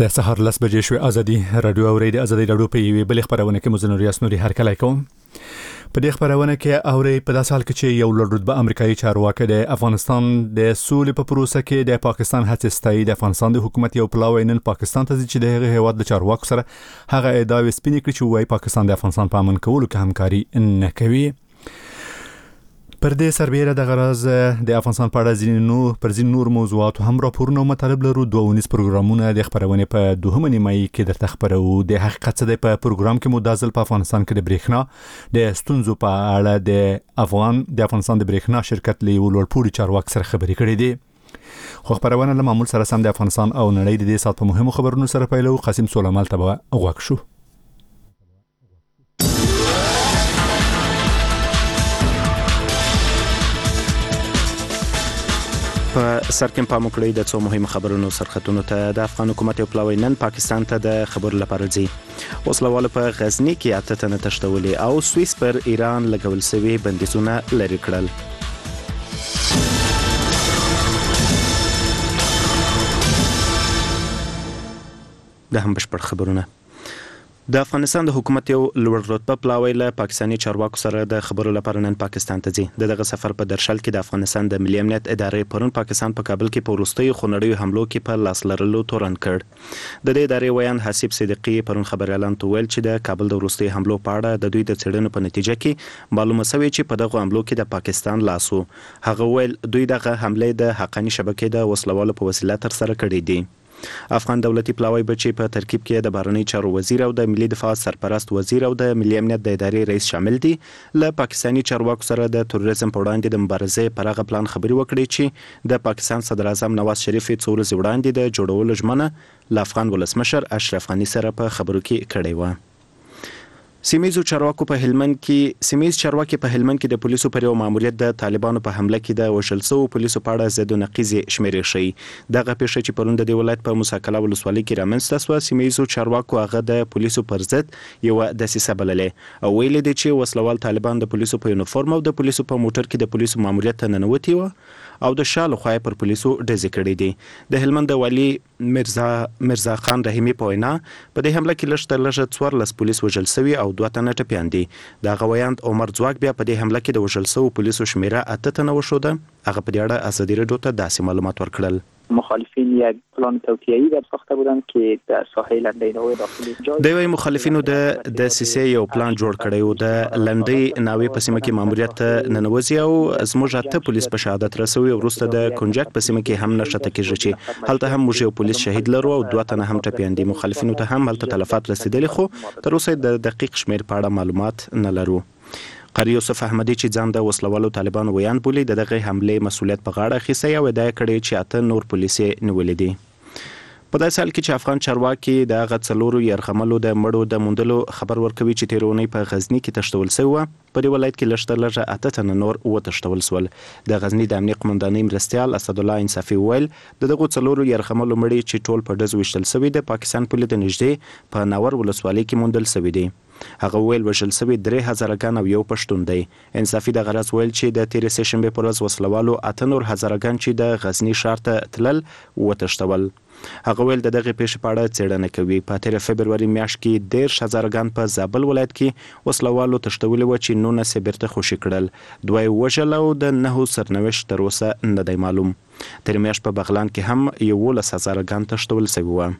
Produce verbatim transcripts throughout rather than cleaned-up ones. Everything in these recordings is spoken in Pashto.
د سهار لس بجې شوې ازادي رادیو اوري د ازادي رادیو په یوې بلې خبرونه کې مزنور یاسنوري هرکلی کوم. په دې خبرونه کې اوري په داسې حال کې چې یو لوړ رتبه امریکایي چارواکي د افغانستان د سولې په پروسه کې د پاکستان هڅې ستایي. د افغانستان د حکومت یو پلاوی نن پاکستان ته چې د هغه هیواد د چارواکو سره هغه ادعاوې سپینې کړې چې وايي پاکستان د افغانستان په امن کولو کې همکاري نه کوي. پر دې سربېره د غرض د افغانستان په اړه ځینې نور پر ځینې نور موضوعات هم راپورونه مطالب لرو. دوه ونیز پروګرامونه د خبرونه په دوهمه نیمایي کې درته خبرو. د حقیقت څه دی په پروګرام کې مدازل په افغانستان کې د برېښنا د ستونزو په اړه د افغان د افغانستان د برېښنا شرکت له ولورپوري چارواکي سره خبرې کړې دي. خو خبرونه له معمول سره سم د افغانستان او نړۍ د دې سات په مهمو خبرونو سره پیلو. قاسم سولمال ته غوږ شو. په سر کې پام وکړئ د څو مهمو خبرونو سرخطونو ته. د افغان حکومت یو پلاوی نن پاکستان ته د خبرو لپاره ځي. وسلوال په غزنی کې اته تنه تښتولي او سویس پر ایران لګول شوی بندیزونه لرې کړل. د هم بشپړ خبرونه. د افغانستان د حکومت یو لوړ رتبه پلاوی له پاکستاني چارواکو سره د خبرو لپاره نن پاکستان ته ځي. دغه سفر په درشل کې د افغانستان د ملي امنیت ادارې پرون پاکستان په کابل کې په وروستیو خونړیو حملو کې په لاس لرلو تورن کړ. د دې ادارې ویان حسیب صدیقي پرون خبريالان ته ویل چې د کابل د وروستیو حملو په اړه د دوی د څېړنو په نتیجه کې معلومه شوې چې په دغه حملو کې د پاکستان لاس وو. هغه ویل دوی دغه حمله د حقاني شبکې د وسلوالو په وسیله تر سره کړې دي. افغان دولتي پلاوی بچي په ترکیب کې د بهرنی چارو وزیر او د ملي دفاع سرپرست وزیر او د ملي امنیت د ادارې رئیس شامل دي. له پاکستاني چارواکو سره د تروریزم په وړاندې د مبارزې پر هغه پلان خبري وکړي چې د پاکستان صدر اعظم نواز شریف څو ورځې وړاندې د جوړولو ژمنه له افغان ولسمشر اشرف غني سره په خبرو کې کړې و. سیمایي چارواکو په هلمند کې سیمایي چارواکي په هلمند کې د پولیسو پر یو ماموریت د طالبانو په حمله کې د وشل سو پولیسو په اړه زیاتو نقیزې شمیرې شي. دغه پیښه چې پرون د ولایت په موسی کلا ولسوالۍ کې رامنځته شوه، سیمایي چارواکو هغه د پولیسو پر ضد یو دسیسه بللې او ویل دي چې وسلوال طالبان د پولیسو په یونیفورم او د پولیسو په موټر کې د پولیسو ماموریت ته ننوتي و او د شاله خوای پر پولیسو ډزې کړې دي. د هلمند والی مرزا مرزا خان رحیمی په وینا په دې حمله کې لږ تر لږه څوارلس پولیس وژل شوي او دوه تنه ټپیان دي. د غویاند عمر ځواک بیا په دې حمله کې د وژل شوو پولیسو شمیره اته تنه وښوده. هغه په دې اړه ازادي رادیو ته داسې معلومات ورکړل. مخالفین یک پلان توطئه‌ای در ساخته بودند که در ساحه لنډۍ ناوې داخلي د وی مخالفینو د د سیسې یو پلان جوړ کړی و. د لنډۍ ناوې په سیمه کې ماموریت ته ننوځي او زموږ اته پولیس په شهادت رسوي. وروسته د کنجک په سیمه کې هم نشته کېږي چې هلته هم موږ یو پولیس شهید لرو او دوه تنه هم ټپیان دي. مخالفینو ته هم هلته تلفات رسیدلي خو تر اوسه د دقیق شمیر په اړه معلومات نه لرو. قاری یوسف احمدی چې ځان د وسلوالو طالبانو ویان بولي د دغه حمله مسؤلیت په غاړه اخیستی او ادعا کړې چې اته نور پولیس نیولې دي. په داسې حال کې چې افغان چارواکي د هغه څلورو یرغملو د مړو د موندلو خبر ورکوي چې تېره اونۍ په غزني کې تښتول شوي وه. په دې ولایت کې لږ تر لږه اته تنه نور وتښتول شول. د غزني د امنیې قمندانۍ مرستیال اسدالله انصافي وویل د دغو څلورو یرغملو مړي چې ټول په ډزو ویشتل شوي د پاکستان پولې د نږدې په ناور ولسوالۍ کې موندل شوي دي. هغه ویل وژل شوي درې هزاره ګان او یو پښتون دی. انصافي د غرض ویل چې د تېرې سه شنبې پر ورځ وسلوالو اته نور هزاره ګان چې د غزني ښار ته تلل وتښتول. هغه ویل د دغه پیښې په اړه څېړنه کوي. په تېره فبروري میاشت کې دېرش هزاره ګان په زابل ولایت کې وسلوالو تښتولي وو چې نولس یې بیرته خوشي کړل. دوه یې وژل او د نهو سرنوشت تر اوسه نه دی معلوم. تېره میاشت په بغلان کې هم یولس هزاره ګان تښتول شوي وو.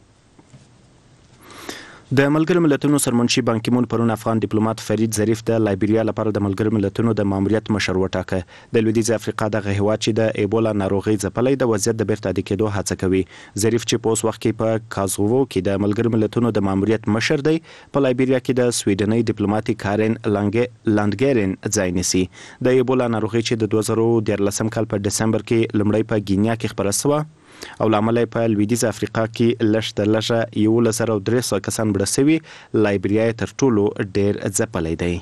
د ملګرو ملتونو سرمنشي بان کی مون پرون افغان ډیپلوماټ فرید ظریف د لایبیریا لپاره د ملګرو ملتونو د ماموریت مشر وټاکه. د لویدیځ افریقا دغه هیواد چې د ایبولا ناروغي ځپلی د وضعیت د بیرته عادي کېدو هڅه کوي. ظریف چې په اوس وخت کې په کازوو کې د ملګرو ملتونو د ماموریت مشر دی په لایبیریا کې د سویډنۍ ډیپلوماټ کارن لاندګرن ځای نیسي. د ایبولا ناروغي چې د دوه زره دیارلسم کال په دسمبر کې لومړی په ګینیا کې خپره شوه او لامل په لویدیځ افریقا کې لږ تر لږه یولس زره درې سوه کسان مړه شوي. لایبیریا تر ټولو ډېر ځپلی دی.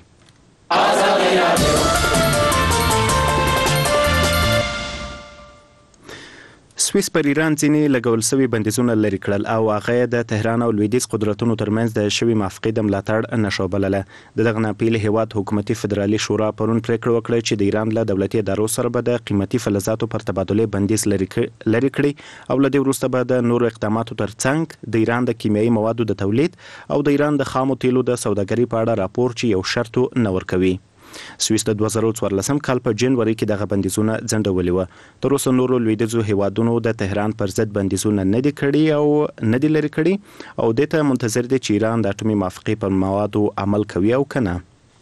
سویس پر ایران ځینې لګول شوي بندیزونه لرې کړل او هغه د تهران او لویدیځ قدرتونو ترمنځ د شوي موافقې د ملاتړ نشو بلله. دغه نه پیل هیواد حکومتي فدرالي شورا پرون پریکړه وکړه چې د ایران له دولتي ادارو سره به د قیمتي فلزاتو پر تبادله بندیز لرې کړي او له دې وروسته به د نورو اقداماتو ترڅنګ د ایران د کیمیاوي موادو د تولید او د ایران د خامو تیلو د سوداګرۍ په اړه راپور چې یو شرط نه ورکوي. سویس د دوه زره څوارلسم کال په جنوري کې دغه بندیزونه ځنډولي و. تر اوسه نورو لویدیځو هیوادونو د تهران پر ضد بندیزونه نه دي کړي او نه دي لري کړي او د ته منتظر دي چې ایران د اټومي موافقې پر موادو عمل کوي او کنه.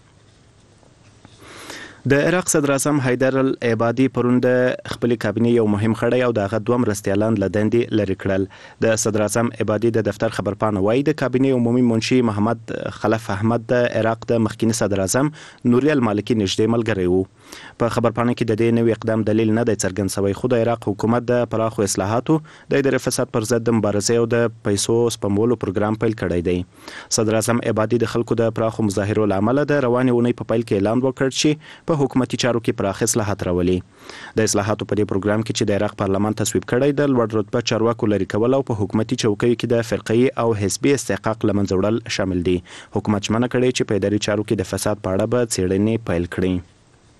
د عراق صدر اعظم حیدر العبادي پرون د خپل کابینې یو مهم خړی او دغه دوه مرستیالان لدندې لري کړل. د صدر اعظم عبادي د دفتر خبرپاڼه وایي د کابینې عمومي منشي محمد خلف احمد د عراق د مخکینی صدر اعظم نوري المالکی نږدې ملګری وو. په خبرپاڼه کې د دې نوې اقدام دلیل نه دی څرګند شوی، خو د عراق حکومت د پراخو اصلاحاتو د ادارې فساد پر ضد د مبارزې او د پیسو سپمولو پروګرام پیل کړی دی. صدر اعظم عبادي د خلکو د پراخو مظاهرو لامل د روانې اونۍ په پیل کې اعلان وکړ چې په حکومتي چارو کې پراخ اصلاحات راولي. د اصلاحاتو په دې پروګرام کې چې د عراق پارلمان تصویب کړی د لوړ رتبه چارواکو لري کول او په حکومتي چوکیو کې د فرقي او حزبي استحقاق لمنځه وړل شامل دي. حکومت ژمنه کړې چې په اداري چارو کې د فساد په اړه به څېړنې پیل کړي.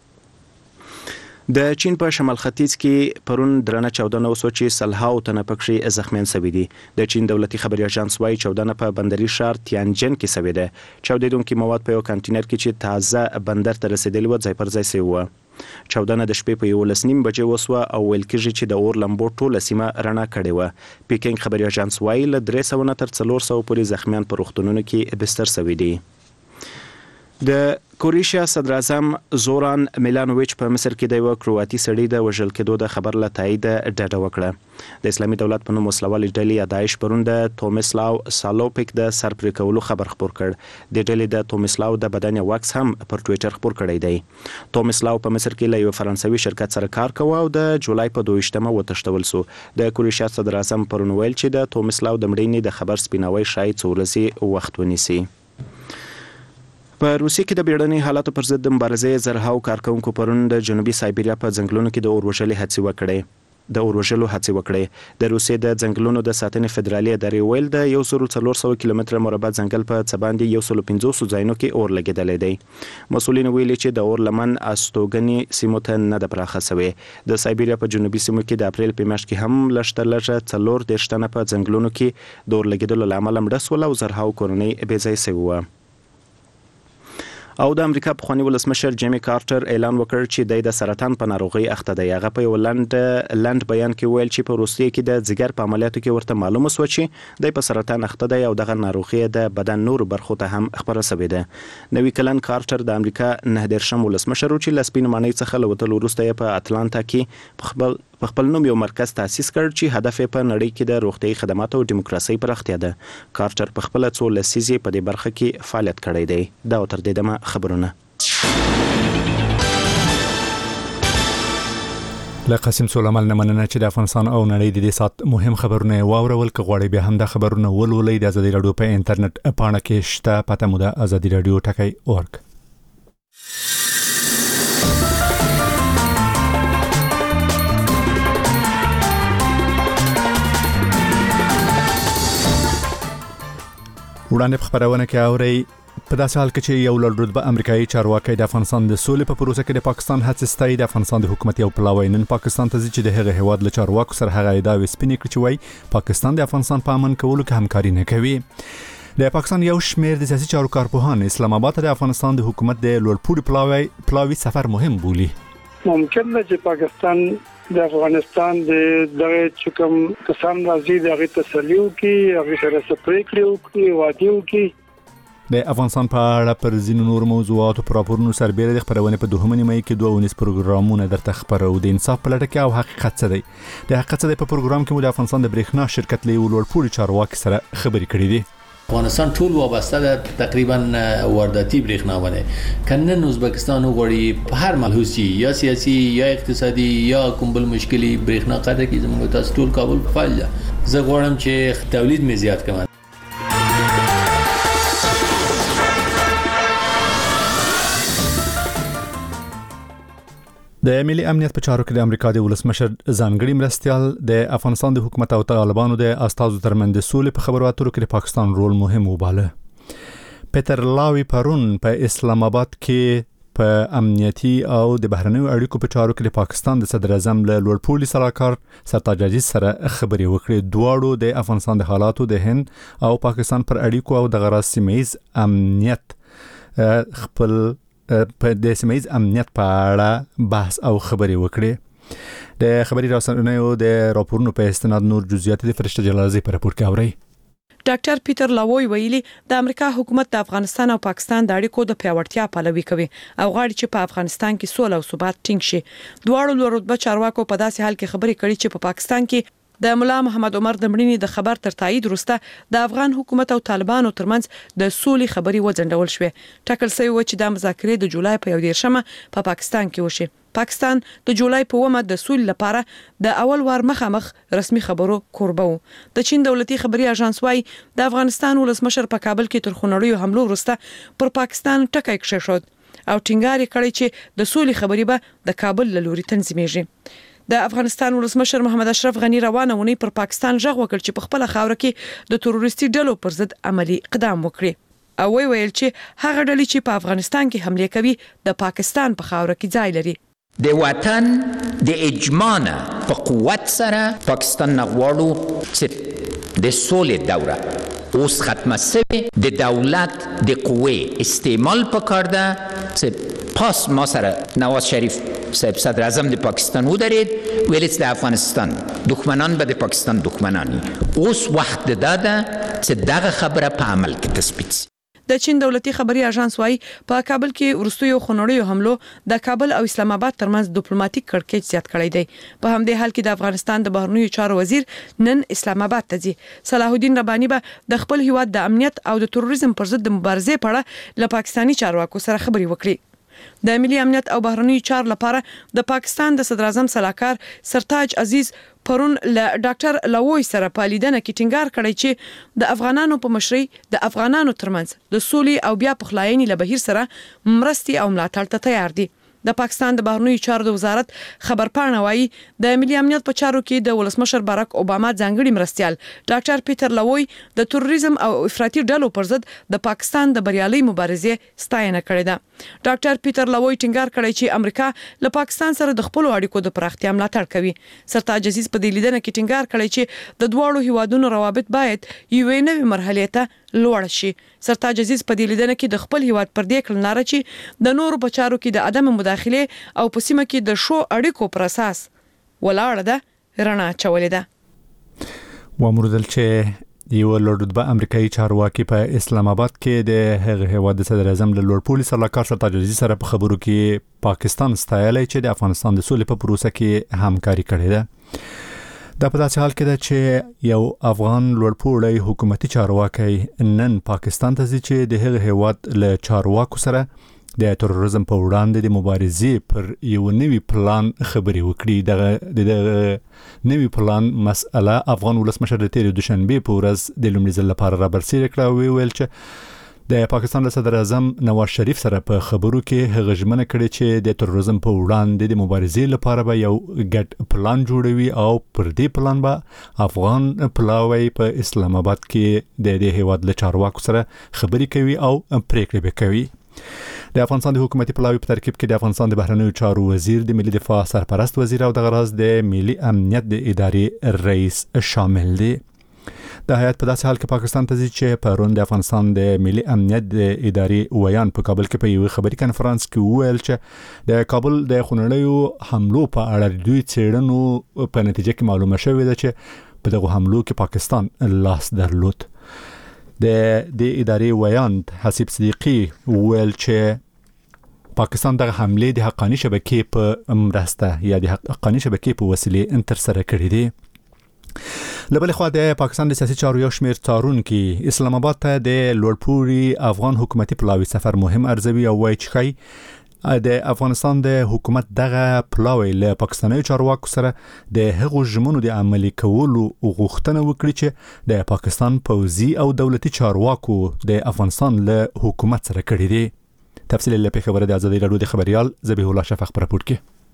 د چین په شمال ختیځ کې پرون درنه چاودنه وسو چې سلهاو تنه پکې زخمیان شوي دي. د چین دولتي خبري اژانس وايي چاودنه په بندري شهر تیانجن کې شوې ده. چاودیدونکو مواد په یو کانټینر کې چې تازه بندر ته رسیدلی و ځای پر ځای شوی و. چاودنه د شپې په یولس نیم بجې وسوه او ویل کېږي چې د اور لمبو ټوله سیمه رڼا کړې وه. پیکینګ خبري اژانس وايي له درې سوه نه تر څلور سوه پورې زخمیان په روغتونونو کې بستر شوي دي. د کوریشیا صدر اعظم زوران میلانوویچ په مصر کې د یو کرواتي سړي د وژل کېدو د خبر له تایید ډډه وکړه. د اسلامي دولت په نوم وسلوالې ډلې داعش پرون د تومسلاو سالوپیک د سر پرې کولو خبر خپور کړ. د ډلې د تومسلاو د بدن واکس هم پر ټوئیټر خپور کړی دی. تومسلاو په مصر کې له یو فرانسوي شرکت سره کار کوي او د جولای په دویشتمه وتښتول سو. د کوریشیا صدر اعظم پرون ویل چې د تومسلاو د مړینې د خبر سپیناوی شاید څو ورځې وخت ونیسي. په روسیې کې د بیړني حالاتو پر ضد د مبارزې زرهاو کارکونکو پرون د جنوبي سایبریا په ځنګلونو کې د اور وژلې هڅې وکړې د اور وژلو هڅې وکړې. د روسیې د ځنګلونو د ساتنې فدرالي ادارې ویل د یو سل څلور سوه کیلومتره مربع ځنګل په څه باندې یو سل پنځوس ځایونو کې اور لګېدلی دی. مسؤلین ویلي چې د اور لمن استوګنې سیمو ته نه ده پراخه شوې. د سایبریا په جنوبي سیمو کې د اپریل په میاشت کې هم لږ تر لږه څلور دېرش تنه په ځنګلونو کې د اور لګېدلو له امله مړه شول او زرهاو کورنۍ بې ځایه شوې وه. او د امریکا پخوانی ولسمشر جیمی کارټر اعلان وکړ چې د سرطان په ناروغي اخته دی. هغه په یو لند لند بیان کې ویل چې په روسیې کې د ځګر په عملیاتو کې ورته معلومه شو چې د په سرطان اخته دی او دغه ناروغي د بدن نور برخو ته هم خبره شوې ده. نوی کلن کارټر د امریکا نه دیرشم ولسمشر چې لسپین معنی څخه لوتل وروسته په اتلانتا کې په خپل په خپل نوم یو مرکز تاسیس کړ چې هدف یې په نړۍ کې د روغتیايي خدماتو او دیموکراسي پراختیا ده. کارټر په خپل څو لسیزې په دې برخه کې فعالیت کړی دی. دا تر دې دمه خبرونه. له قاسم سولمال نه مننه چې د افغانستان او نړۍ د دې سات مهم خبرونه واورول. که غواړئ بیا هم دا خبرونه ولولئ د ازادي رادیو په انټرنیټ پاڼه کې شته. پته مو ده ازادي رادیو ټکی اورګ. وړاندې په خبرونه کې اوري په داسې حال کې چې یو لوړ رتبه امریکایي چارواکي د افغانستان د سولې په پروسه کې د پاکستان هڅې ستایي. د افغانستان د حکومت یو پلاوی نن پاکستان ته ځي چې د هغه هواد له چارواکو سره هغه ادعاوې سپینې کړي چې وایي پاکستان د افغانستان په امن کولو کې همکاري نه کوي. د پاکستان یو شمېر د سیاسي چارو کارپوهان اسلام آباد ته د افغانستان د حکومت د لوړپوړي پلاوی پلاوی سفر مهم بولي. ممکن ده چې پاکستان د افغانستان د دغه چکم کسان راځي دغه تسلیو کې هغه سره سپریکړو کې وادیو کې د افغانستان په اړه پر ځینو نور موضوعاتو پر راپورونو سربېره د خبرونه په دوهمه نیمه کې دوه ونیس پروګرامونه درته خبرو د انصاف په لټه کې او حقیقت څه دی. د حقیقت څه دی په پروګرام کې مو د افغانستان د برېښنا شرکت له لوړپوړي چارواکي سره خبرې کړې دي. افغانستان ټول وابسته ده تقریبا وارداتي برېښنا باندې. کنن ازبکستان وغوړي په هر ملحوظي یا سیاسي یا اقتصادي یا کوم بل مشکلي برېښنا قاعده کې زموږ تاسو ټول کابل فعال ده. زه غواړم چې تولید مې زیات کړم. د ملي امنیت په چارو کې د امریکا د ولسمشر ځانګړي مرستیال د افغانستان د حکومت او طالبانو د استازو ترمنځ د سولې په خبرو اترو کې د پاکستان رول مهم وباله. پیټر لاوی پرون په اسلام آباد کې په امنیتي او د بهرنیو اړیکو په چارو کې د پاکستان د صدر اعظم له لوړ پوړي سلاکار سرتاج عزیز سره خبرې وکړې. دواړو د افغانستان د حالاتو د هند او پاکستان پر اړیکو او د غراس سیمه‌یز امنیت خپل په د سیمه‌یز امنیت په اړه بحث او خبرې وکړې. د خبري رسنیو د راپورونو په استناد نور جزئیات د فرشته جلالزی په راپور کې اوري. ډاکټر پیټر لاوی ویلي د امریکا حکومت د افغانستان او پاکستان د اړیکو د پیاوړتیا پلوي کوي او غواړي چې په افغانستان کې سوله او ثبات ټینګ شي. دواړو لوړ رتبه چارواکو په داسې حال کې خبرې کړې چې په پاکستان کې د مولا محمد عمر د مړینې د خبر تر تایید وروسته د افغان حکومت او طالبانو ترمنځ د سولې خبري وځنډول شوې. ټاکل شوی و چې د مذاکرې د جولای په یو دیرشمه په پا پاکستان کې وشي. پاکستان د جولای په اومه د سولې لپاره د اول وار مخامخ رسمي خبرو کوربه و. د چین دولتي خبري اژانس وايي د افغانستان ولسمشر په کابل کې تر خونړیو حملو وروسته پر پاکستان ټکای کښې شو او ټینګار کړی چې د سولې خبري به د کابل له لوري تنظیمېږي. د افغانستان ولسمشر محمد اشرف غنی روانه ونی پر پاکستان ژغ وکړ چې په خپل خاور کې د تروریستي ډلو پر ضد عملی اقدام وکړي او وی ویل چې هغه ډلې چې په افغانستان کې حمله کوي د پاکستان په خاور کې ځای لري. د وطن د اجماع په قوت سره پاکستان نغواړو چې د سولې دوره اوس ختمه شوه. د دولت د قوې استعمال پکار ده چې پاس ما سره نواز شریف صاحب صدر اعظم د پاکستان ودرید ویل چې د افغانستان دښمنان به د پاکستان دښمنانی. اوس وخت داده چې دغه خبره په عمل کې تثبیت شي. د چین دولتي خبري اژانس وايي په کابل کې ورستیو خونړیو حملو د کابل او اسلام آباد ترمنځ ډیپلوماټیک کړکېچ زیات کړی دی. په همدې حال کې د افغانستان د بهرنیو چارو وزیر نن اسلام آباد ته ځي. صلاح الدین رباني به د خپل هیواد د امنیت او د تروریزم پر ضد مبارزې په اړه له پاکستاني چارواکو سره خبرې وکړي. د ملي امنیت او بهرنیو چارو لپاره د پاکستان د صدر اعظم سلاکار سرتاج عزیز پرون له ډاکټر لاوی سره په لیدنه کې ټینګار کړی چې د افغانانو په مشرۍ د افغانانو ترمنځ د سولې او بیا پخلاینې له بهیر سره مرستي او ملاتړ ته تیار دي. د پاکستان د بهرنیو چارو د وزارت خبرپاڼه وايي د ملي امنیت په چارو کې د ولسمشر باراک اوباما ځانګړي مرستیال ډاکټر پیټر لاوی د تروریزم او افراطي ډلو پر ضد د پاکستان د بریالي مبارزې ستاینه کړې ده. ډاکټر پیټر لاوی ټینګار کړی چې امریکا له پاکستان سره د خپل اړیکو د پراختیا ملاتړ کوي. سرتاج عزیز په دې لیدنه کې ټینګار کړی چې د دواړو هیوادونو روابط باید یوې نوې مرحلې ته لوړ شي. سرتاج عزیز په دې لیدنه کې د خپل هیواد پر دې کړنلاره چې د نورو په چارو کې د عدم مداخله او په سیمه کې د شو اړیکو پر اساس ولاړه ده رڼا چولې ده. وامردل چې یو لوړرتبه امریکایي چارواکي په اسلام آباد کې د هغه هیواد د صدر اعظم له لوړ پوړي سلاکار سرتاج عزیز سره په خبرو کې پاکستان ستایلی چې د افغانستان د سولې په پروسه کې همکاري کړې ده. دا په داسې حال کې ده چې یو افغان لوړپوړی حکومتي چارواکي نن پاکستان ته ځي چې د هغه هیواد له چارواکو سره د تروریزم په وړاندې د مبارزې پر یو نوی پلان خبرې وکړي. دغه د نوی پلان مسأله افغان ولسمشر د تیر دوشنبه په ورځ د لومړي ځل لپاره رابرسېره کړه او ویل چې د پاکستان له صدر اعظم نواز شریف سره په خبرو کې هغه ژمنه کړې چې د تروریزم په وړاندې د مبارزې لپاره به یو ګډ پلان جوړوي او پر دې پلان به افغان پلاوی په اسلام آباد کې د دې هیواد له چارواکو سره خبرې کوي او پریکړې به کوي. د افغانستان د حکومتي پلاوی په ترکیب کې د افغانستان د بهرنیو چارو وزیر، د ملي دفاع سرپرست وزیر او د غراز د ملي امنیت د ادارې رئیس شامل دي. د هیات په داسې حال کې پاکستان ته ځي چې پرون د افغانستان د ملي امنیت د ادارې ویان په کابل کې په یو خبري کانفرنس کې وویل چې د کابل د خونړیو حملو په اړه دوی څېړنو په نتیجه کې معلومه شوې ده چې په دغه حملو کې پاکستان لاس درلود. د د ادارې ویان حسیب صدیقی وویل چې پاکستان دغه حمله د حقانی شبکې په مرسته یا د حقانی شبکې په وسیله انتر سره کړې دي. لبل خو د پاکستان د سیاسي چارو یو شمېر څارونکي اسلام آباد ته د لوړپوړي افغان حکومتي پلاوی سفر مهم ارزوي او وایي چې د افغانستان د حکومت دغه پلاوی له پاکستاني چارواکو سره د هغو ژمنو د عملي کولو غوښتنه وکړي چې د پاکستان پوځي او دولتي چارواکو د افغانستان له حکومت سره کړی دي. تفصیل له خبره د ازادي راډیو د خبريال ذبیح الله شفق پر راپور کې.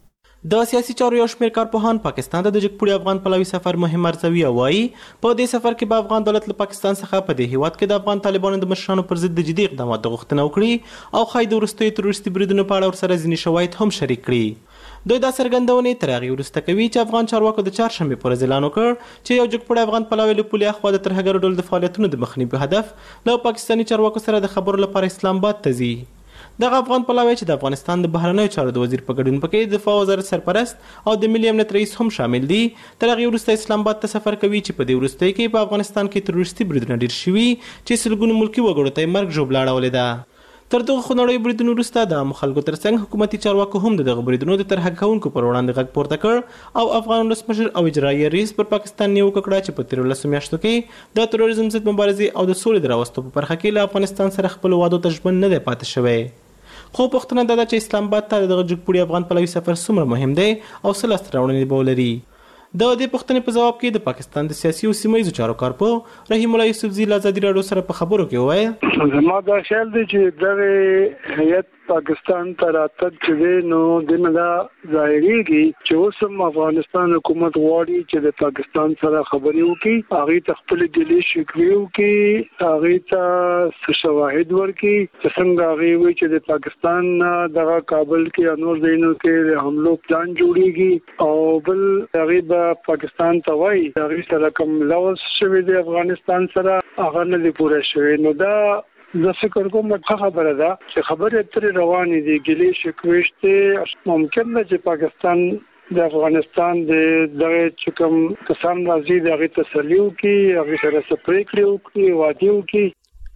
د سیاسي چارو یو شمېر کارپوهان پاکستان ته د جګپوړي افغان پلوي سفر مهم ارزوي او وایي په دې سفر کې به افغان دولت له پاکستان څخه په دې هیواد کې د افغان طالبانو د مشرانو پر ضد د جدي اقداماتو غوښتنه وکړي او ښایي د وروستیو تروریستي بریدونو په اړه ورسره ځینې شواهد هم شریک کړي. دوی دا څرګندونې تر هغې وروسته کوي چې افغان چارواکو د چهارشنبې په ورځ اعلان وکړ چې یو جګپوړی افغان پلوی له پولې اخوا د ترهګرو ډلو د فعالیتونو د مخنیوي په هدف له پاکستاني چارواکو سره د خبرو لپاره اسلام آباد ته ځي. دغه افغان پلوی چې د افغانستان د بهرنیو چارو د وزیر په ګډون پکې د دفاع وزارت سرپرست او د ملي امنیت رئیس هم شامل دي تر هغې وروسته اسلام آباد ته سفر کوي چې په دې وروستیو کې په افغانستان کې تروریستي بریدونه ډېر شوي چې سلګونو ملکي وګړو ته یې مرګ ژوبله اړولې ده. تر دغه خونړیو بریدونو وروسته د عامو خلکو ترڅنګ حکومتي چارواکو هم د دغه بریدونو د ترهګر کوونکو پر وړاندې غږ پورته کړ او افغان ولسمشر او اجرایي رئیس پر پاکستان نیوکه کړه چې په تېرو لسو میاشتو کې د تروریزم ضد مبارزې او د سولې د راوستو په برخه کې له افغانستان سره خپلو وعدو ته ژمن نه دی پاتې شوی. خو پوښتنه دا ده چې اسلام آباد ته دغه جګپوړي افغان پلوي سفر څومره مهم دی او څه لاسته راوړنې به ولري. د دې پوښتنې په جواب کې د پاکستان د سیاسي او سیمه ییزو چارو کارپوه رحیم الله یوسفزي له ازادي راډیو سره په خبرو کې وویل زما دا خیال دی چې دغه هیئت پاکستان ته راتګ چې دی نو دنه دا ظاهرېږي چې اوس هم افغانستان حکومت غواړي چې د پاکستان سره خبرې وکړي، هغې ته خپلې ګیلې شکوې وکړي، هغې ته څه شواهد ورکړي چې څنګه هغې وایي چې د پاکستان دغه کابل کې یا نور ځایونو کې د حملو پلان جوړېږي او بل هغې به پاکستان ته وایي هغې سره کوم لوز شوی دی افغانستان سره هغه نه دی پوره شوی. نو دا زه فکر کوم ښه خبره ده چې خبرې اترې روانې دي، ګیلې شکوې شته. ممکن ده چې پاکستان د افغانستان د دغه چې کوم کسان راځي د هغې تسلي وکړي، هغې سره څه پرېکړې وکړي، وعدې وکړي.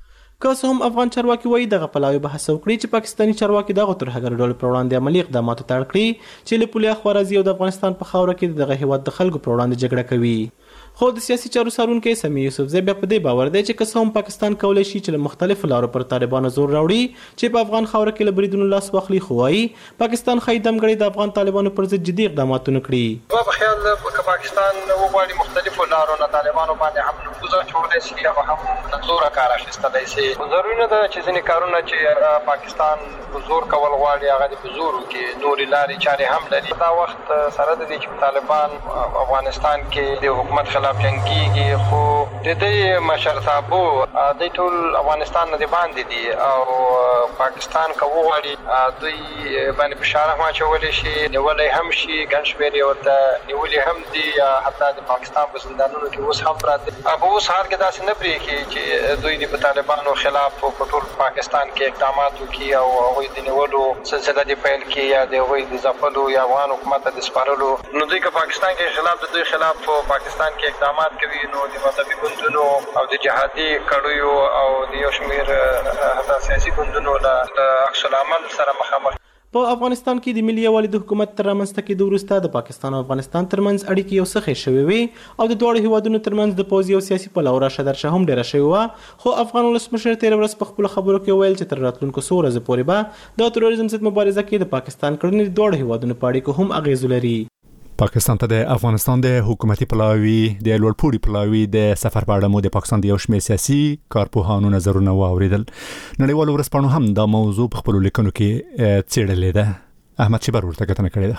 که څه هم افغان چارواکي وایي دغه پلاوی به هڅه وکړي چې پاکستاني چارواکي دغه ترهګر ډلو پر وړاندې عملي اقداماتو ته اړ کړي چې له پولې اخوا راځي او د افغانستان په خاوره کې دغه هیواد د خلکو پر وړاندې جګړه کوي. خو د سیاسي چارو څارونکی سمیع یوسفزی بیا په دې باور دی چې که څه هم پاکستان کولی شي چې له مختلفو لارو پر طالبانو زور راوړي چې په افغان خاوره کې له بریدونو لاس واخلي، خو وایي پاکستان ښایي دمګړی د افغان طالبانو پر ضد جدي اقدامات ونه کړي. زما په خیال که پاکستان وغواړي مختلفو لارو نه طالبانو باندې هم نفوذ اچولی شي او هم زوره کار اخیستلی شي. ضروري نه ده چې ځینې کارونه چې پاکستان په زور کول غواړي هغه د په زور وکړي، نورې لارې چارې هم لري. دا وخت سره د دې چې طالبان افغانستان کې د حکومت خلاف جنګ کېږي، خو د دې مشر صاحبو دوی ټول افغانستان نه د باندې دي او پاکستان که وغواړي دوی باندې فشار هم اچولی شي، نیولی هم شي، ګڼ شمېر یې ورته نیولي هم دي، یا حتی د پاکستان په زندانونو کې اوس هم پراته دي. په اوس حال کې داسې نه پرېږدي چې دوی د په طالبانو خلاف په ټول پاکستان کې اقدامات وکړي او هغوی د نیولو سلسله دې پیل کړي یا د هغوی د ځپلو یا افغان حکومت ته د سپارلو. نو دوی که پاکستان کې خلاف د دوی خلاف په پاکستان کې اقدامات کوي نو د مذهبي ګوندونو او د جهادي کړیو او د یو شمېر حتی سیاسي ګوندونو له عکس العمل سره مخامخ. په افغانستان کې د ملي یووالي د حکومت تر رامنځته کېدو وروسته د پاکستان او افغانستان ترمنځ اړیکې یو څه ښې شوې وې او د دواړو هیوادونو ترمنځ د پوځي او سیاسي پلوه راشه درشه هم ډېره شوې وه. خو افغان ولسمشر تېره ورځ په خپلو خبرو کې وویل چې تر راتلونکو څو ورځو پورې به د تروریزم ضد مبارزه کې د پاکستان کړنې د دواړو هیوادونو په اړیکو هم اغېز لري. پاکستان ته د افغانستان د حکومتي پلاوی د لوړپوړي پلاوی د سفر په اړه مو د پاکستان د یو شمېر سیاسي کارپوهانو نظرونه واوریدل. نړیوالو ورځپاڼو هم دا موضوع په خپلو لیکنو کې څېړلې ده. احمد شبر ورته کتنه کړې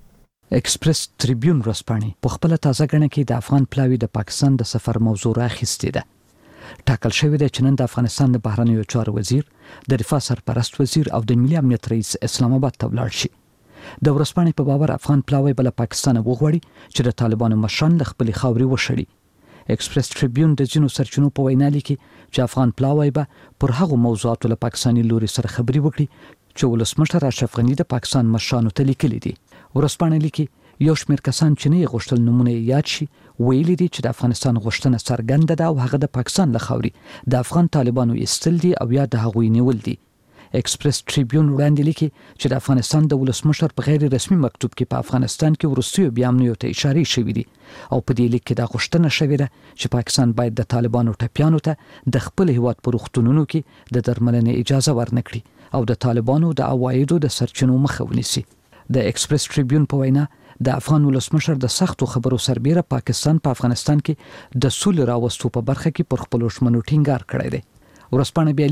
ده. ایکسپریس ټریبیون ورځپاڼې په خپل تازه غنه کې د افغان پلاوی د پاکستان د سفر موضوع راخیستې ده. ټاکل شوی دی چې نن د افغانستان د بهرنیو چارو وزیر، د دفاع سرپرست وزیر او د ملي امنیت رئیس اسلام آباد ته ولاړ شي. د ورځپاڼې په باور افغان پلاوی بل پاکستان وغواړي چې د طالبانو مشران له خپل خاوري وشړي. ایکسپریس ټریبیون د جنو سرچینو په وینا لیکي چې افغان پلاوی به پر هغه موضوعاتو له پاکستاني لوري سره خبري وکړي چې ولسمشر اشرف غنی د پاکستان مشرانو ته لیکلي دي. ورځپاڼې لیکي یو شمېر کسان چې نه غوښتل نمونه یاد شي ویلي دي چې د افغانستان غوښتنه څرګنده ده او هغه د پاکستان له خاوري د افغان طالبانو ایستل دي او یا د هغوی نیول دي. ایکسپریس ټریبیون وړاندې لیکي چې د افغانستان د ولسمشر په غیر رسمي مکتوب کې په افغانستان کې وروستیو بیانونو ته اشاره شوې دي او په دې لیک کې دا غوښتنه شوې ده چې پاکستان باید د طالبانو ټپیانو ته د خپل هیواد په روغتونونو کې د درملنې اجازه ورنکړي او د طالبانو د عوایدو د سرچینو مخه ونیسي. د ایکسپریس ټریبیون په وینا د افغان ولسمشر د سختو خبرو سربیره پاکستان په افغانستان کې د سولې راوستو په برخه کې پر خپل ژمنو ټینګار کړی دی. ورځپاڼه بیا لیکي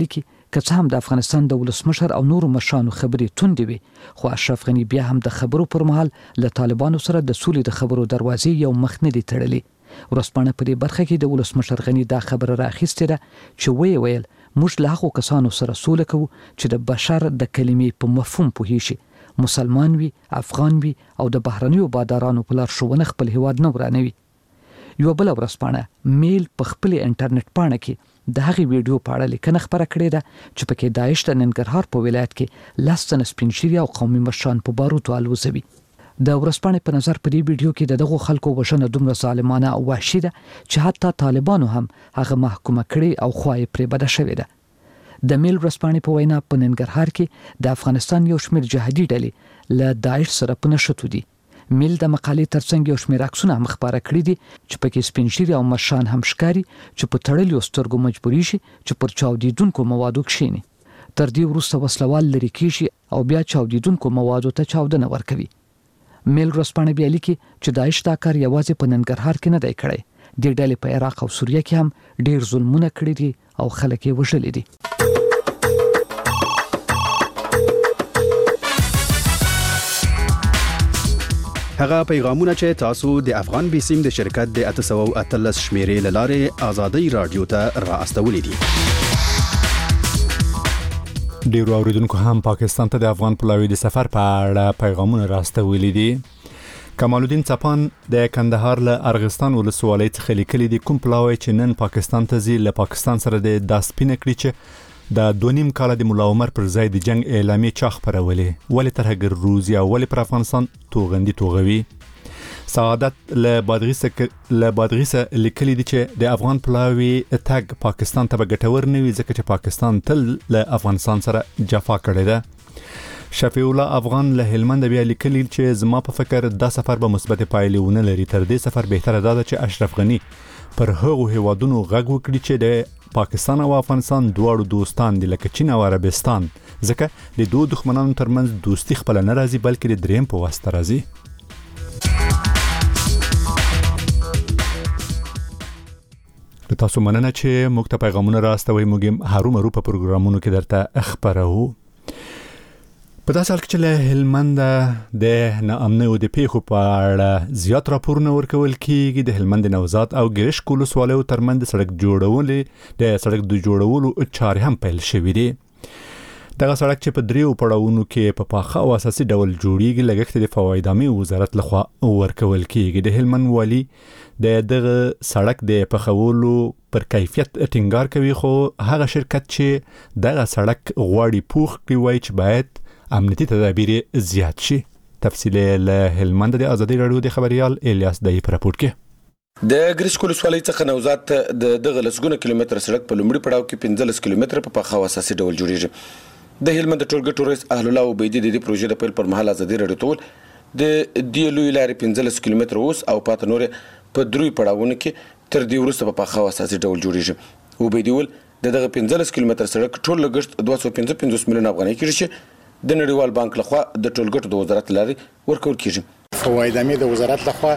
که څه هم د افغانستان د ولسمشر او نورو مشرانو خبرې توندې وي خو اشرف غنی بیا هم د خبرو پر مهال له طالبانو سره د سولې د خبرو دروازې یو مخ نه دي تړلې. ورځپاڼه په دې برخه کې د ولسمشر غنی دا خبره راخیستې ده چې وی ویل موږ له هغو کسانو سره سوله کوو چې د بشر د کلمې په مفهوم پوهیږي، مسلمان وي، افغان وي او د بهرنیو بادارانو په لارښوونه خپل هیواد نه ورانوي. یو بل ورځپاڼه میل په خپل انټرنیټ پاڼه کې د هغې ویډیو په اړه لیکنه خپره کړې ده چې پکې داعش د ننګرهار په ولایت کې لس تنه سپین ږیري او قومي مشران په باروتو الوزوي. د ورځپاڼې په نظر په دې ویډیو کې د دغو خلکو وژنه دومره ظالمانه او وحشي ده چې حتی طالبانو هم هغه محکومه کړي او خوا یې پرې بده شوې ده. د میل ورځپاڼې په وینا په ننګرهار کې د افغانستان یو شمېر جهادي ډلې له داعش سره په نښتو دي. میل د مقالې ترڅنګ یو شمېر عکسونه هم خپاره کړي دي چې پکې سپین ږیري او مشران هم ښکاري چې په تړلیو سترګو مجبورېږي چې پر چاودېدونکو موادو کښېني. تر دې وروسته وسلوال لرې کېږي او بیا چاودېدونکو موادو ته چاودنه ورکوي. میل ورځپاڼه بیا لیکي چې داعش دا کار یوازې په ننګرهار کې نه دی کړی، دې ډلې په عراق او سوریه کې هم ډېر ظلمونه کړي دي او خلک یې وژلي دي. هغه پیغامونه چې تاسو د افغان بیسیم د شرکت د اته سوه او اتلس شمیرې له لارې آزادۍ رادیو ته را استولې دي. ډیرو اوریدونکو هم پاکستان ته د افغان پلاوی د سفر په اړه پیغامونه را استولې دي. کمال الدین چپان د کندهار له ارغستان ولسوالۍ څخه لیکلي دي کوم پلاوی چې نن پاکستان ته ځي له پاکستان سره د داسپینه کړی چې د دوه نیم کال د مولا عمر پر ځای د جنگ اعلامیه چا خپرولې ولې ترهګر روزي او ولې پر افغانستان توغندي توغوي. سعادت له بادغیسه له بادغیسه لیکلي دي چې د افغان پلاوی تګ پاکستان ته ګټور نه وي ځکه چې پاکستان تل له افغانستان سره جفا کړې ده. شفیع الله افغان له هلمند بیا لیکلي چې زما په فکر دا سفر به مثبت پایلې ونه لري، تر دې سفر بهتره ده چې اشرف غنی پر هغو هیوادونو غږ وکړي چې د پاکستان او افغانستان دواړو دوستان دي لکه چین او عربستان، ځکه د دوه دښمنانو ترمنځ دوستي خپل نه راځي بلکې د دریم په واسطه راځي. د تاسو مننه چې موږ ته پیغامونه راستوي، موږ هرو مرو په پروګرامونو کې درته خبرو. په داسې حال کې چې له هلمند د ناامنۍ او د پیښو په اړه زیات راپورونه ورکول کېږي. د هلمند نوزاد او ګرشک ولسوالیو ترمنځ د سړک جوړولو د سړک د جوړولو چارې هم پیل شوې دي. دغه سړک چې په دریو پړاوونو کې په پاخه او اساسي ډول جوړیږي لګښت د فواید عامې وزارت لخوا ورکول کېږي. د هلمند والي د دغه سړک د پخولو پر کیفیت ټینګار کوي خو هغه شرکت چې دغه سړک غواړي پوخ کړي وایي چې باید امنیتي تدابیر زیات شي. تفصیل له هلمند د ازادي رادیو د خبريال الیاس دای په راپور کې. د ګرشک ولسوالۍ څخه نوزاد ته د دغه لسګونه کیلومتر سړک په لومړي پړاو کې پنځلس کیلومتر په پاخه اساسي ډول جوړیږي. د هلمند ټولګټو رئیس اهل الله عبیدی د دې پروژې د پیل پر مهال ازادي رادیو ته د دې لوی لارې پنځلس کیلومتر اوس او پاتې نور په دروي پړاوونو کې تر دې وروسته په پاخه اساسي ډول جوړیږي. عبیدی ول دغه پنځلس کیلومتر سړک ټول لګښت دوه سوه پنځه پنځوس میلیون افغانۍ کېږي د نړیوال بانک لخوا د ټولګټو د وزارت لارې ورکول کیږي. فواید عامې د وزارت لخوا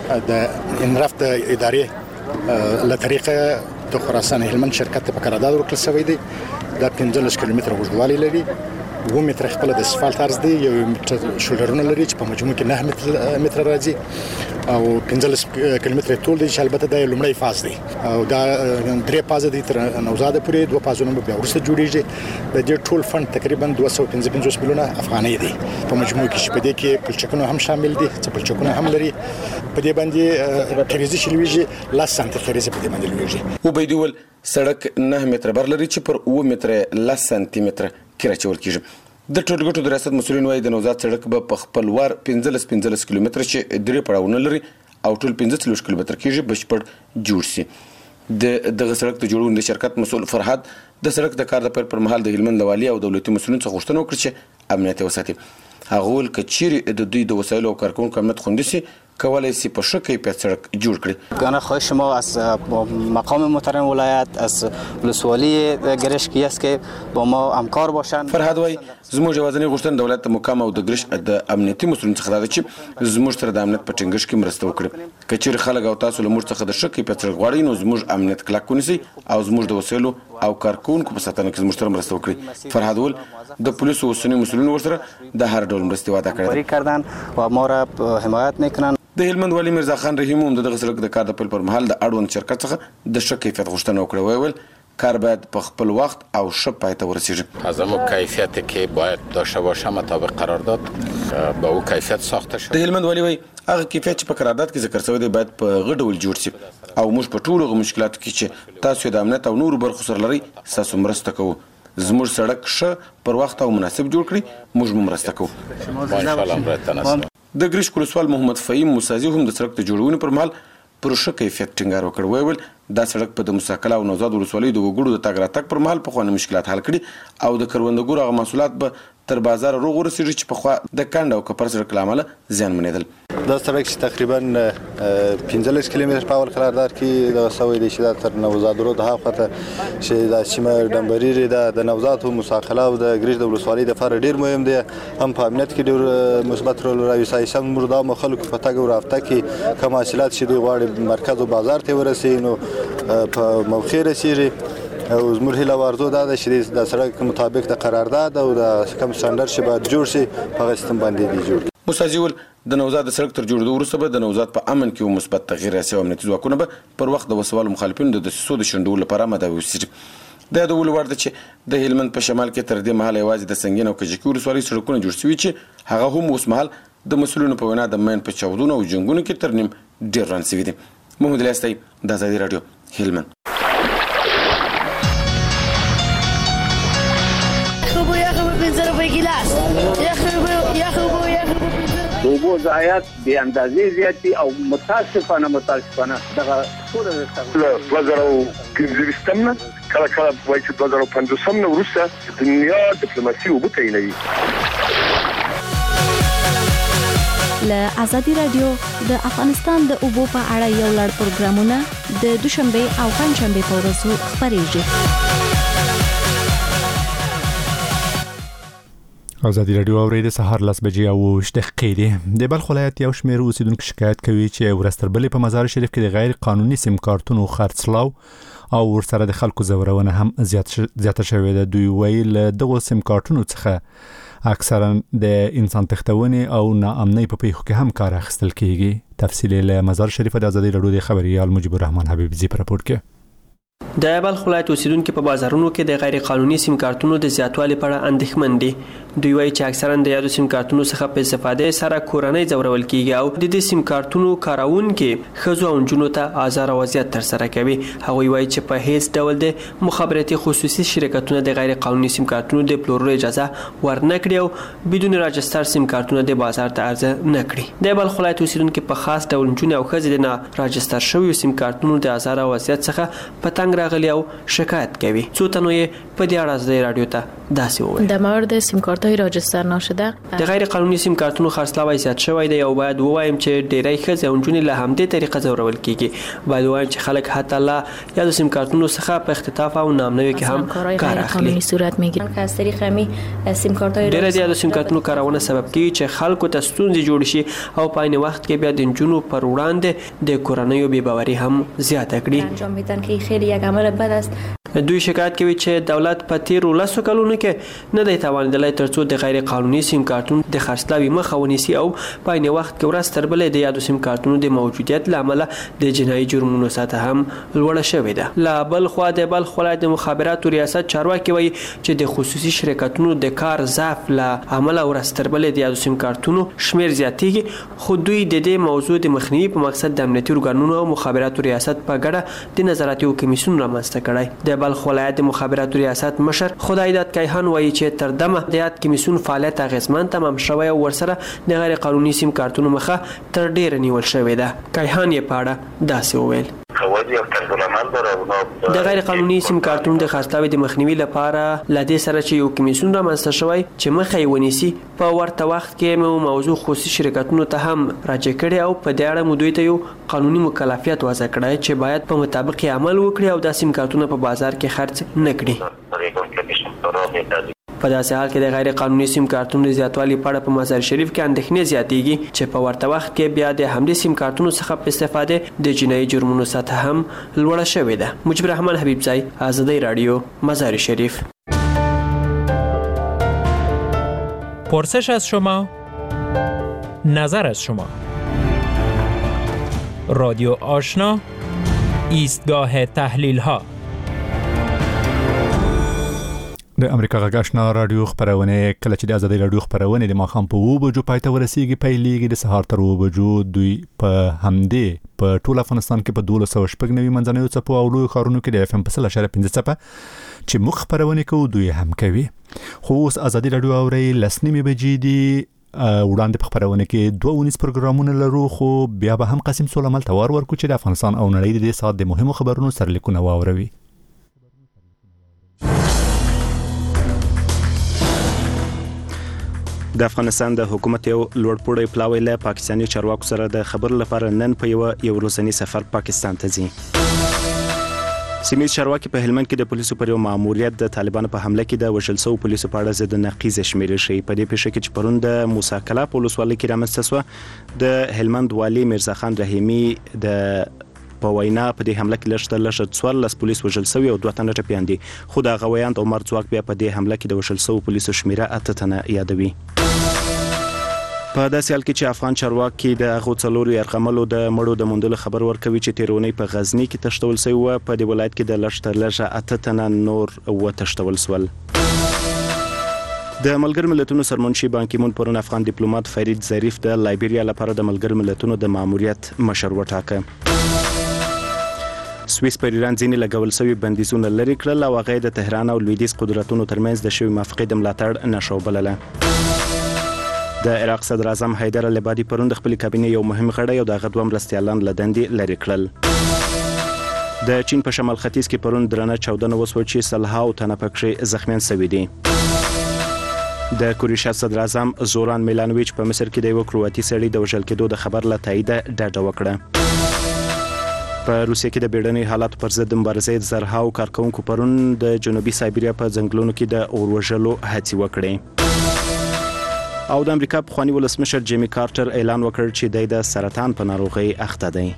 د انرافت ادارې له طریقه د خراسان هلمند شرکت په قرارداد ورکړل شوی دی. دا پنځلس کیلومتر اوږدوالی لري، و متر خپل د اسفالت عرض دی، یو متر شولرونه لري چې په مجموع کې نه متر راځي او پنځلس کیلومتر طول دی چې البته د لومړی فاز دی او دا درې فاز دي تر نوزاد پورې، دوه فازونه به ورسته جوړیږي. د دې ټول فند تقریبا دوه سوه پنځه پنځوس میلیونه افغانۍ دی په مجموع کې چې په دې کې پلچکونه هم شامل دي چې پلچکونه هم لري. په دې باندې تریزي شلويږي لاس سانتي تریزي په دې باندې لويږي. او به دیول سړک نه متر بر لري چې پر اوه متر لاس سانتي متر کې راچول کیږي. د ټولګټو د ریاست مسؤلین وايي د نوزاد سړک به په خپل وار پنځلس پنځلس کیلومتر چې درې پړاوونه لري او ټول پنځه څلوېښت کیلومتر کېږي بشپړ جوړ شي. د دغه سړک د جوړولو د شرکت مسؤل فرحات د سړک د کار د پر مهال د هلمند والي او دولتي مسؤلین څخه غوښتنه وکړه چې امنیت وساتي. هغه ول کچيري د دوی د وسایلو او کارکونکو امنیت خوندي سي کولای سی په ښه کیفیت سړک جوړ کړي. انا خواهش ما از مقام محترم ولایت از ولسوالی گرشک است که با ما همکار باشند. فرهاد وای زموږ ځوازنی غوښتنه دولت مقام او د گرشک د امنیتي مسؤلین څخه ده چې زموږ سره د امنیت په ټینګښت کې مرسته وکړي. کچیر خلک او تاسو له موږ څخه د ښه کیفیت سړک غواړي نو زموږ امنیت کلک ونیسي او زموږ د وسایلو او کارکونکو په ساتنه کې زموږ سره مرسته وکړي. فرهاد ول د پولیسو اوسنی مسؤلین ورسره د هر ډول مرستې وعده کړې کردن و ما را حمایت میکنن. د هلمند والی میرزا خان رحیم هم دغه سړک د کار د پیل پر مهال د اړوند شرکت څخه د ښه کیفیت غوښتنه وکړه. ویل کار باید په خپل وخت او ښه پای ته ورسیږي. از همون کیفیتی که باید داشته باشه مطابق قرارداد با او کیفیت ساخته شد. د هلمند والی وایي هغه کیفیت چې په قرارداد کې ذکر شوی دی باید په غټ ډول جوړ شي او موږ په ټولو هغه مشکلاتو کې چې تاسو د امنیت او نورو برخو سره لرئ ستاسو مرسته کوو. زموږ سړک ښه پر وخت او مناسب جوړ کړي موږ هم مرسته کوو. ماشاءالله مرتبه است. د ګریش کولسوال محمد فهیم موسازي هم د سړک د جوړونې پر مهال پر ښه کیفیت ټینګار وکړ. ویل دا سړک په د مساکله او نوزاد ولسوالۍ د وګړو د تګ راتګ پر مهال پخواني مشکلات حل کړي او د کروندګرو هغه محصولات به تر بازار روغ ورسیږي چې پخوا د کند او کپر سړک له امله زیانمنېدل. دا سړک چې تقریبا پنځلس کیلومتر په اول قرارداد کې د سوي د شدت تر نوزاد رو د هغه چې د سیمه ډمبريري د نوزاد او مساکله او د ګریش د ولسوالۍ د فار ډیر مهم دی. هم په امنیت کې ډیر مثبت رول راوي سايسم مردا مخالک په تګ او رافته کې کوم حاصلات چې د غواړي مرکز او بازار ته ورسي نو په موخه رسیږي. او زموږ هیله ورزو دا د چې د سړک مطابق د قرارداد او د کوم سټانډرډ چې باید جوړ شي په سیستم باندې دی جوړ. موسازي ول د نوزاد د سړک تر جوړېدو وروسته به د نوزاد په امن کې مثبت تغییر راسي او امنیتي ځواکونه به پر وخت د وسوال مخالفینو د دسیسو د شندولو لپاره آماده وي. دا د ول ورده چې د هلمند په شمال کې تر دې مهال یوازې د سنگین او کجکي ولسوالۍ سړکونه جوړ شوي چې هغه هم اوس مهال د مسؤلینو په وینا د مین په چاودونو او جنگونو کې تر نیم ډیر ران شوي دي. محمد الیاس د آزادي رادیو هلمند. د اوبو ضایعات بې اندازې زیات دي او متاسفانه متاسفانه دغه ټوله له دوه زره او پنځه نه کله کله وایي چې دوه زره او پنځوس نه وروسته دنیا ډیپلوماسي اوبو تعینوي. له آزادي رادیو د افغانستان د اوبو په اړه یو لړ پروګرامونه د دوشنبه او پنځشنبه په ورځو خپرېږي. آزادي رادیو اوري د سهار لاس بجې او شته دقیقې د بلخ ولایت یو شمېر اوسیدونکو شکایت کوي چې ورستربلې په مزار شریف کې د غیر قانوني سیم کارتونو خرڅلاو او ورسره د خلکو زورونه هم زیات زیاته شوې ده. دوی ویل دغه سیم کارتونو څخه اکثرا د انسان تختونې او ناامنۍ په پیښو کې هم کار اخیستل کیږي. تفصیل له مزار شریف د آزادي رادیو د خبريال مجيب الرحمن حبيبزي په راپور کې. د بلخ ولایت اوسیدونکو په بازارونو کې د غیر قانوني سیم کارتونو د زیاتوالي په اړه اندېښمن دي. دوی وایي چې اکثرا د یادو سیم کارتونو څخه په استفاده سره کورنۍ ځورول کیږي او د دې سیم کارتونو کارونکو ښځو او نجونو ته آزار او اذیت تر سره کوي. هغوی وایي چې په هیڅ ډول د مخابراتي خصوصي شرکتونو د غیر قانوني سیم کارتونو د پلورلو اجازه ورنکړي او بدون راجستر سیم کارتونو د بازار ته عرضه نکړي. د بلخ ولایت اوسیدونکو په خاص ډول نجونې او ښځې د نه راجستر شویو سیم کارتونو د آزار او اذیت څخه په تنګ راغلي او شکایت کوي. څو تنو یې په دې اړه د رادیو ته داسې وویل. در مورد سیم کارت‌های راجستر نشده د غیر قانوني سیم کارتونو خرڅلاو زیات شوی دی او باید ووایم چې ډیری ښځې او نجونې له همدې طریقه ځورول کیږي. باید ووایم چې خلک حتی لا یادو سیم کارتونو څخه په اختطاف او نامنوي کې هم کار اخلي. صورت میگیرن که از طریق می سیم کارت‌های ډیری د یادو سیم کارتونو کارونه سبب کیږي چې خلکو ته ستونزې جوړ شي او په عین وخت کې بیا د نجونو پر وړاندې د کورنیو بې باوري هم زیاته کړي. انجام میدن که خیلی یک عمل بد است. دوی شکایت کوي چې دولت په تیرو لسو کلونو کې نه دی توانیدلی ترڅو د غیر قانوني سیم کارتونو د خرڅلاوي مخه ونیسي او په عین وخت کې ورځ تر بلې د یادو سیم کارتونو د موجودیت له امله د جنایي جرمونو سطح هم لوړه شوې ده. لا بل خوا د بلخ ولایت د مخابراتو ریاست چارواکي وایي چې د خصوصي شرکتونو د کار ضعف له امله ورځ تر بلې د یادو سیم کارتونو شمیر زیاتېږي. خو دوی د دې موضوع د مخنیوي په مقصد د امنیتي ارګانونو او مخابراتو ریاست په ګډه د نظارتي کمیسیون رامنځته کړی. د بلخ ولایت د مخابراتو ریاست مشر خدای داد کیهان وایي چې تر دمه د یاد کمیسیون فعالیت اغیزمن تمام شوی او ورسره د غیر قانوني سیم کارتونو مخه تر ډیره نیول شوې ده. کیهان یې په اړه داسې وویل. د غیر قانوني سیم کارتونو د خرڅلاوي د مخنیوي لپاره لدې سره چې یو کمیسیون رامنځته شوی چې مخه یې ونیسي په ورته وخت کې مو موضوع خصوصي شرکتونو ته هم راجع کړي او په دې اړه مو دوی ته یو قانوني مکلفیت وضع کړی چې باید په مطابق عمل وکړي او د سیم کارتونو په بازار کې خرڅ نه کړي. په داسې حال کې د غیر قانوني سیم کارتونو زیاتوالي په اړه په مزار شریف کې اندېښنې زیاتېږي چې په ورته وخت کې بیا د همدې سیم کارتونو څخه په استفاده د جنایي جرمونو سطح هم لوړه شوې ده. مجيب رحمان حبیبزی، آزادی رادیو، مزار شریف. پرسش از شما، نظر از شما. رادیو آشنا، ایستگاه تحلیل ها. د امریکا غږ آشنا رادیو خبرونه کله چې د ازادي رادیو خبرونه د ماخام په وو بجو پاتې ورسیږي پیلېږي د سهار تر وو بجو دوی په همدې په ټول افغانستان کې په دولس سوه شپږ نوي منځنوي څپو او لوی ښارونو کې د اف ام په سل اشاریه پنځه څپه چې مخ خبرونه کوو دوی هم کوي. خو اوس ازادي رادیو اوري لسنیمه بجې دي وړاندې په خبرونه کې دوه ونیس پروګرامونه لرو، خو بیا به هم قسم سولمل توار ورکو چې د افغانستان او نړۍ د سات د مهمو خبرونو سرلیکونه واوروي. د افغانستان د حکومت یو لوړپوړی پلاوی له پاکستاني چارواکو سره د خبرو لپاره نن په یو یو ورځنی سفر پاکستان ته ځي. سیمې چارواکي په هلمند کې د پولیسو پر یو ماموریت د طالبانو په حمله کې د وژل شوو پولیسو په اړه ضد نقیض شمیرل شوی. په دې پیښه کې چې پرون د موسی کلا په ولسوالۍ کې رامنځته شوه، د هلمند والي میرزا خان رحیمي د په وینا په دې حمله کې لږ تر لږه څوارلس پولیس وژل شوي او دوه تنه ټپیان دي، خو د هغه ویاند عمر ځواک بیا په دې حمله کې د وژل شوو پولیسو شمیره اته تنه یادوي. په داسې حال کې چې افغان چارواکي د هغو څلورو یرغملو د مړو د موندلو خبر ورکوي چې تیرونی په غزنی کې تښتول شوي وو، په دې ولایت کې د لږ تر لږه اته تنه نور وتښتول شول. د ملګرو ملتونو سرمنشي بان کی مون پرون افغان ډیپلوماټ فرید ظریف د لایبیریا لپاره د ملګرو ملتونو د ماموریت مشر وټاکه. سویس پر ایران ځینې لګول شوي بندیزونه لرې کړل او هغه د تهران او لویدیځ قدرتونو ترمنځ د شوي موافقې د ملاتړ نښه وبلله. د عراق صدر اعظم حیدر العبادي پرون د خپل کابینې یو مهم غړی او د هغه دوه مرستیالان له دندې لرې کړل. د چین په شمال ختیځ کې پرون درنه چاودنه وسوه چې سلهاو تنه پکې زخمیان شوي دي. د کروشیا صدر اعظم زوران میلانویچ په مصر کې د یو کرواتي سړي د وژل کېدو د خبر له تایید ډډه وکړه. په روسیه کې د بیړنۍ حالات پر ضد مبارزې زرهاو کارکونکو پرون د جنوبي سایبریا په ځنګلونو کې د اور وژلو هڅې وکړې. او د امریکا پخوانی ولسمشر جیمی کارټر اعلان وکړ چې د سرطان په ناروغۍ اخته دی.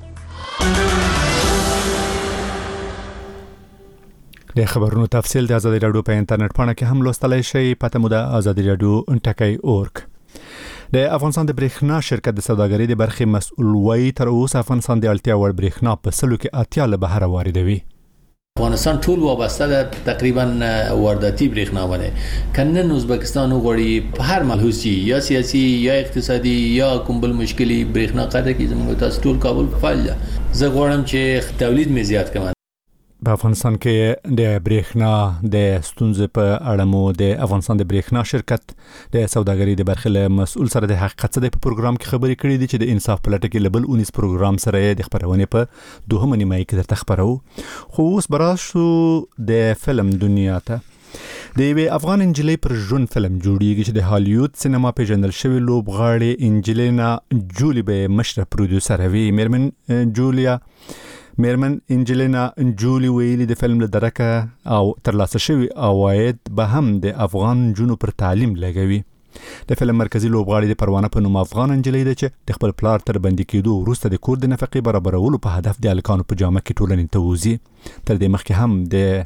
د خبرونو تفصیل د ازادي رادیو په انټرنیټ باندې کې هم لوستلای شئ. پته مو د ازادي رادیو ټکی اورګ. د افغانستان د برېښنا شرکت د سوداګرۍ د برخې مسؤل وایي تر اوسه افغانستان د اړتیا وړ برېښنا په سلو کې اتیا له بهر واردوي. افغانستان ټول وابسته ده تقریبا وارداتي برېښنا باندې. کنه ازبکستان وغوړي په هر ملحوظي یا سیاسي یا اقتصادي یا کوم بل مشکلي برېښنا قاعده کې زموږ تاسو ټول کابل فعال ده. زه غواړم چې تولید مې زیات کړم. په افغانستان کې د برېښنا د ستونزې په اړه مو د افغانستان د برېښنا شرکت د سوداګرۍ د برخې له مسؤل سره د حقیقت څخه په پروګرام کې خبرې کړې دي چې د انصاف په لټه کې لبل اونیس پروګرام سره د خبرونه په دوهمه نیمه کې درته خبرو. خو اوس براشو د فلم دنیا ته. د یوې افغان انجلۍ پر ژوند فلم جوړیږي چې د هالیوود سینما پیژندل شوی لوبغاړې انجلینا جولی به مشره پروډوسر وي. میرمن جولیا میرمن انجلینا جولی ویلي د فلم له درکه او ترلاسه شوی عواید به هم د افغان جنو پر تعلیم لګوي. د فلم مرکزی لوبغاړي د پروانه په نوم افغان انجلۍ ده چې د خپل پلار تر بندي کېدو وروسته د کور د نفقې برابرولو په هدف د الکانو په جامه کې ټولنې ته وځي. تر دې مخکې هم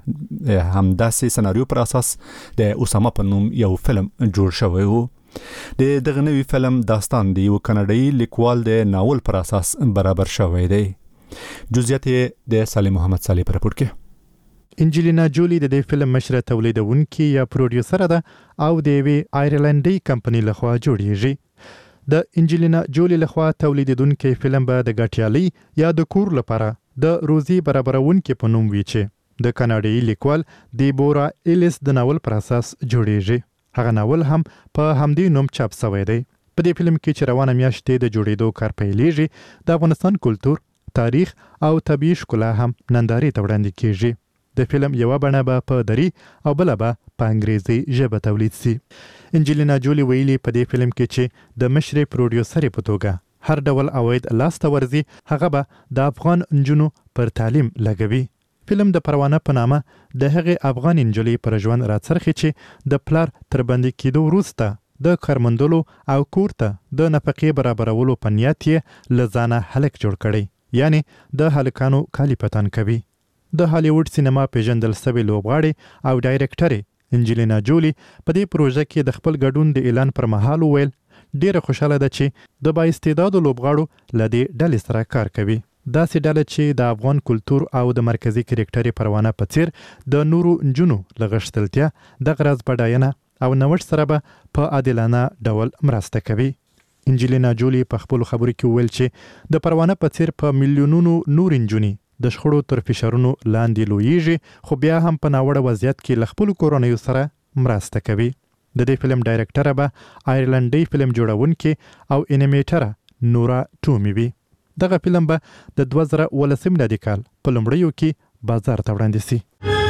د همداسې سناریو پر اساس د اسامه په نوم یو فلم جوړ شوی و. د دغه نوی فلم داستان د یو کاناډایي لیکوال د ناول پر اساس برابر شوی دی. جزئیات د سالم محمد صالح پر راپور کې. انجلینا جولی د دې فلم مشره تولیدونکې یا پروډوسر ده او د یوې آیرلنډي کمپنۍ لخوا جوړیږي. د انجلینا جولی لخوا تولیدونکې فلم به د ګټیالي یا د کور لپاره د روزي برابرونکې په نوم وي چې د کاناډایي لیکوال دیبورا ایلیس د ناول پر اساس جوړیږي. هغه ناول هم په همدې نوم چاپ شوی دی. په دې فلم کې چې روانه میاشت د جوړېدو کار پیلېږي د افغانستان کلتور، تاریخ او طبیعي ښکلا هم نندارې ته وړاندې کیږي. د فلم یو بڼه به په دری او بل به په انګریزي ژبه تولید شي. انجلینا جولی ویلي په دې فلم کې چې د مشرې پروډوسر په توګه هر ډول عواید لاسته ورځي هغه به د افغان نجونو پر تعلیم لګوي. فلم د پروانه په نامه د هغې افغان انجلۍ پر ژوند راڅرخي چې د پلار تر بندي کېدو وروسته د کارمندلو او کور ته د نفقې برابرولو په نیت یې له ځانه هلک جوړ کړی، یعنی د هلکانو کالي پتن کوي. د هالیوډ سینما پیژندل سوي لوبغاړې او ډایرکټرې انجلینا جولی په دې پروژه کې د خپل ګډون د اعلان پر مهال وویل ډیره خوشاله ده چې د با استعدادو لوبغاړو له دې ډلې سره کار کوي. داسې ډله چې د افغان کلتور او د مرکزی کرکټرې پروانه په څیر د نورو نجونو له غښتلتیا د غرض بډاینه او نوښت سره به په عادلانه ډول مرسته کوي. انجلینا جولی په خپل خبرو کې وویل چې د پروانه په څیر په میلیونونو نور نجونې د شخړو تر فشارونو لاندې لویږي، خو بیا هم په ناوړه وضعیت کې له خپلو کورنیو سره مرسته کوي. د دې فلم ډایرکټره به آیرلنډي فلم جوړونکې او انیمیټره نورا ټومي وي. دغه فلم به د دوه زره ولسم میلادي کال په لومړیو کې بازار ته وړاندې سي.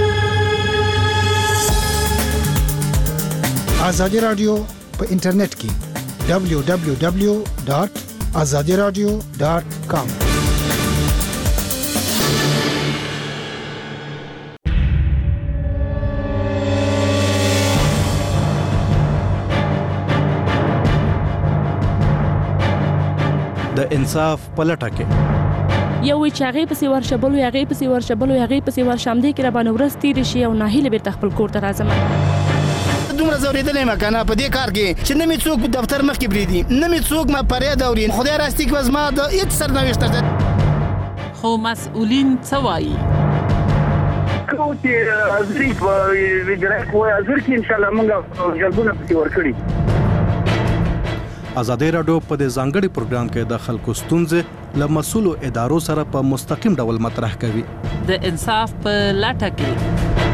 ازادي رادیو په انټرنیټ کې دبلیو دبلیو دبلیو ډاټ ازادي رادیو ډاټ کام. د انصاف پلټه کې یو چې هغه پسې ورشبلو هغه پسې ورشبلو هغه پسې ورشم دي کې را باندې ورستې شي او ناهیله بیرته خپل کور ته راځم. دومره زوریدلې مکانه په دې کار کې چې نه می څوک دفتر مخ کې بریدي، نه می څوک ما پرې دورین. خدای راستي کې وزما د هیڅ سرنوشت ده. خو مسؤلین څه وایي؟ کوم چې ازري په ویډرک وای ازر کې ان شاء الله موږ جلبونه پکې ورکړي. ازادي رادیو په دې ځانګړي پروګرام کې د خلکو ستونزې له مسؤلو ادارو سره په مستقیم ډول مطرح کوي. د انصاف په لټه کې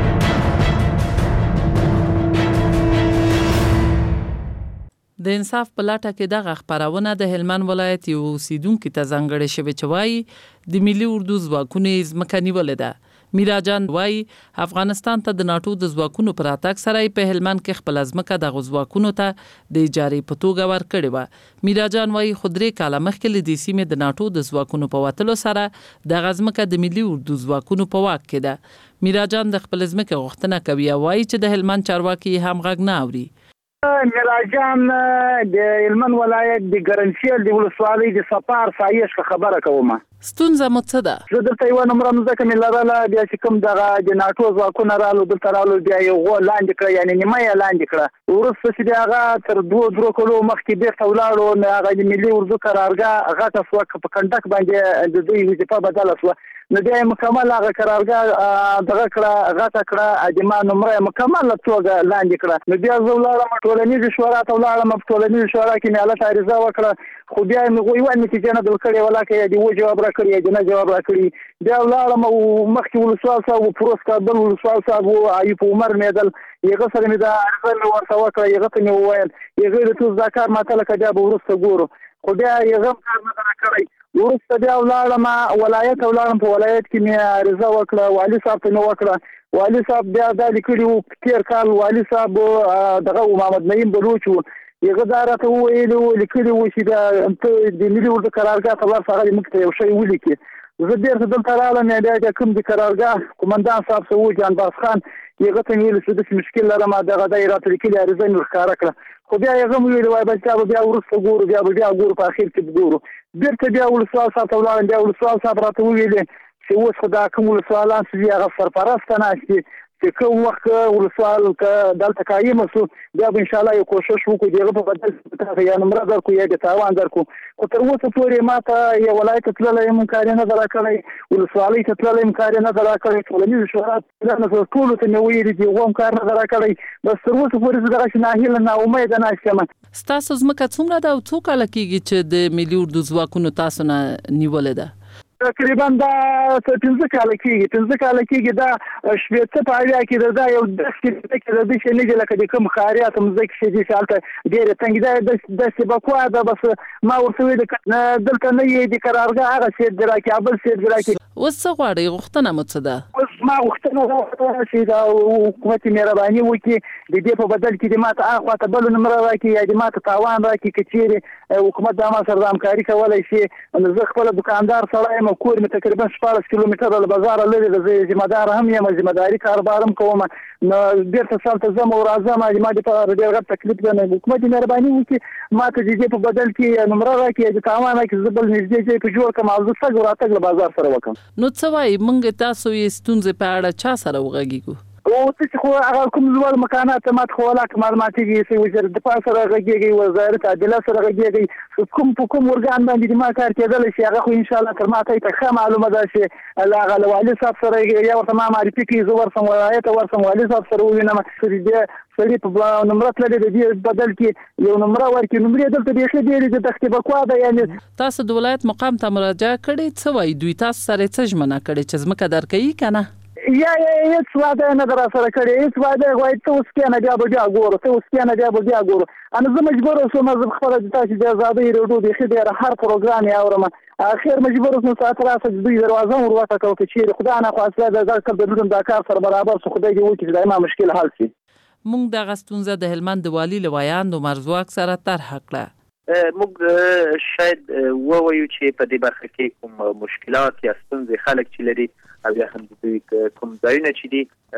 د انصاف په لټه کې دغه خبرونه د هلمند ولایت یو اوسیدونکو ته ځانګړې شوی چې وایي د ملي اردو ځواکونو ځمکه نیولې ده. میرا جان وای افغانستان ته د ناتو د ځواکونو پر اتاک سره په هلمند کې خپل ځمکه د ځواکونو ته د اجارې په توګه ورکړې و. میرا جان وای خودري کاله مخکې له دې سیمې د ناتو د ځواکونو په وټلو سره د ځمکه د ملي اردو ځواکونو په واک کې ده. میرا جان د خپل ځمکه غوښتنه کوي او وای چې د هلمند چارواکي هم غږ نه اوري. میراجان د هلمند ولایت د ګرنشیل د ولسوالۍ د سپار سایش خبره کوم. ستونزه مو څه ده؟ زه دلته یو نمبر مزه کوم لراله بیا چې کوم دغه د ناتو ځواکونه رالو دلته رالو بیا یو غو لاندې کړ، یعنی نیمه یې لاندې کړه. ورسته چې هغه تر دوه درو کلو مخکې بیرته ولاړو نو هغه د ملي اردو قرارګاه هغه تاسو په کنډک باندې د دوی وظیفه بدله شوه. نو بیا مکمل هغه قرارګاه دغه کړه غاټه کړه ادمان نمبر مکمل توګه لاندې کړه. نو بیا زه ولاړم ټولنیز شورا ته ولاړم په ټولنیز شورا کې مې حالت عریضه وکړه، خو بیا مې غوي ونه نتیجه نه درکړې ولاکه دی و جواب راکړی دی نه جواب راکړی. بیا ولاړم او مخکې ولسوال صاحب پروس کابل ولسوال صاحب او ایوب عمر مېدل یغه سره مې دا عرضه مې ورته وکړه، یغه ته مې وویل یغه د تو ځکار ماته لکه بیا به ورسته ګورو، خو بیا یغه کار نه کړی. ورسته بیا ولاړم ولایت ولاړم په ولایت کې مې عرضه وکړه، والي صاحب ته مې وکړه. والي صاحب بیا دا لیکلي وو تیر کال والي صاحب دغه محمد نعیم بلوچ وو یغه دا راته ویلو لیکلي وو چې دا د ملي اردو قرارګاه ته ورسره موږ ته یو شی ولیکي. زه بیرته دلته رالم بیا د کوم د قرارګاه قومندان صاحب سو جان باز خان یغه ته ویل چې د مشکل لرم دغه د راته لیکلي عرضه مې ښکارا کړه، خو بیا یغه ویل وای بچا بیا ورسته ګورو بیا بیا ګورو په اخر کې ګورو. بیرته بیا ولسوال صاحب ته ولاړم، بیا ولسوال صاحب راته ویل چې اوس خو دا کوم ولسوالان چې هغه سرپرست نه شي چې کوم وخت ولسوال ک دلته قایم شو بیا ان شاء الله یو کوشش وکړو دغه په بدل ته یا نمبر درکو یا د تاوان درکو. خو تر اوسه پورې ماته یو ولایت تللې امکان نه درکړی، ولسوالۍ ته تللې امکان نه درکړی، ټولنیز شورا نه ټول ته نو ویری دی ووم کار نه درکړی. بس تر اوسه پورې دغه نه هیله نه امید نه شم. ستاسو ځمکه څومره ده او څو کال کېږي چې د ملي اردو ځواکونو تاسو نه نیولې ده؟ تقریبا دا پنځه کال کېږي پنځه کال کېږي دا شپږ په اړه کې دا یو د څه کې د څه نه لکه د کوم خاریات مزک شي چې حالت ډېر څنګه دا د سبقوا دا بس ما ورته ویل دلته نه یې د قرارګاه هغه څه درا کې ابل څه درا کې اوس څه غواړي غوښتنه مو څه ده؟ اوس ما غوښتنه ده چې دا حکومت مهرباني وکړي د دې په بدل کې د ماته اخوا ته بل نمبر راکړي یا د ماته تاوان راکړي که چیرې حکومت دا ما سره همکاري کولی شي. نو زه خپله دوکاندار سړی یم او کور مې تقریبا شپاړس کیلومتره له بازاره لرې ده. زه ذمهدار هم یم ذمهداري کاروبار هم کوم. نو بېرته سلته ځم او راځم ما دپاره ډېر غټ تکلیف دی. نو حکومت مهرباني وکړي ما ته د دې په بدل کې نمره راکړي یا د تاوان راکړي زه بل نږدې ځای په جوړ کړم او زه تګ راتګ له بازار سره وکړم. نو څه وایي موږ تاسو یې ستونزې په اړه چا سره وغږیږو؟ او ته چې خو هغه کوم لوړ مکانات ماته خو ولاک معلوماتي چې وزیر دفاع سره غږیږي وزارت عدالت سره غږیږي کوم په کوم ورګان باندې د ما کار کېدل شي هغه خو ان شاء الله تر ماته ته ښه معلومه ده چې هغه له والي صاحب سره یا ورته ما معرفي کوي زه ورسم ولایت ورسم والي صاحب سره ووینم چې دې سړي په نمبر تللی د دې بدل کې یو نمبر ورکړي. نمبرې دلته بیخي ډېرې د تختې بکوا ده. یعنې تاسو د ولایت مقام ته مراجعه کړې څه وایي دوی تاسو سره څه ژمنه کړې چې ځمکه درکوي که نه؟ یا هیڅ واده نه در سره کړی هیڅ واده غواړي ته اوس کېنه بیا به بیا ګورو ته اوس کېنه بیا به بیا ګورو. انا زه مجبور شوم زه خپله د تاسو د ازادۍ راډیو بیخي ډېره هر پروګرام یې اورم. اخر مجبور شوم ساعت راسه دوی دروازه ور وټکوه که چیرې خدای ناخواسته د دا کار درلودم دا کار سره برابر شو خدای دې وکړي چې دا ما مشکل حل شي. موږ دغه ستونزه د هلمند د والي له ویاند عمر ځواک سره طرحه کړه. موږ شاید ووایو چې په دې برخه کې کوم مشکلات یا ستونزې خلک چې لري او یا هم دوی کوم ځایونه چې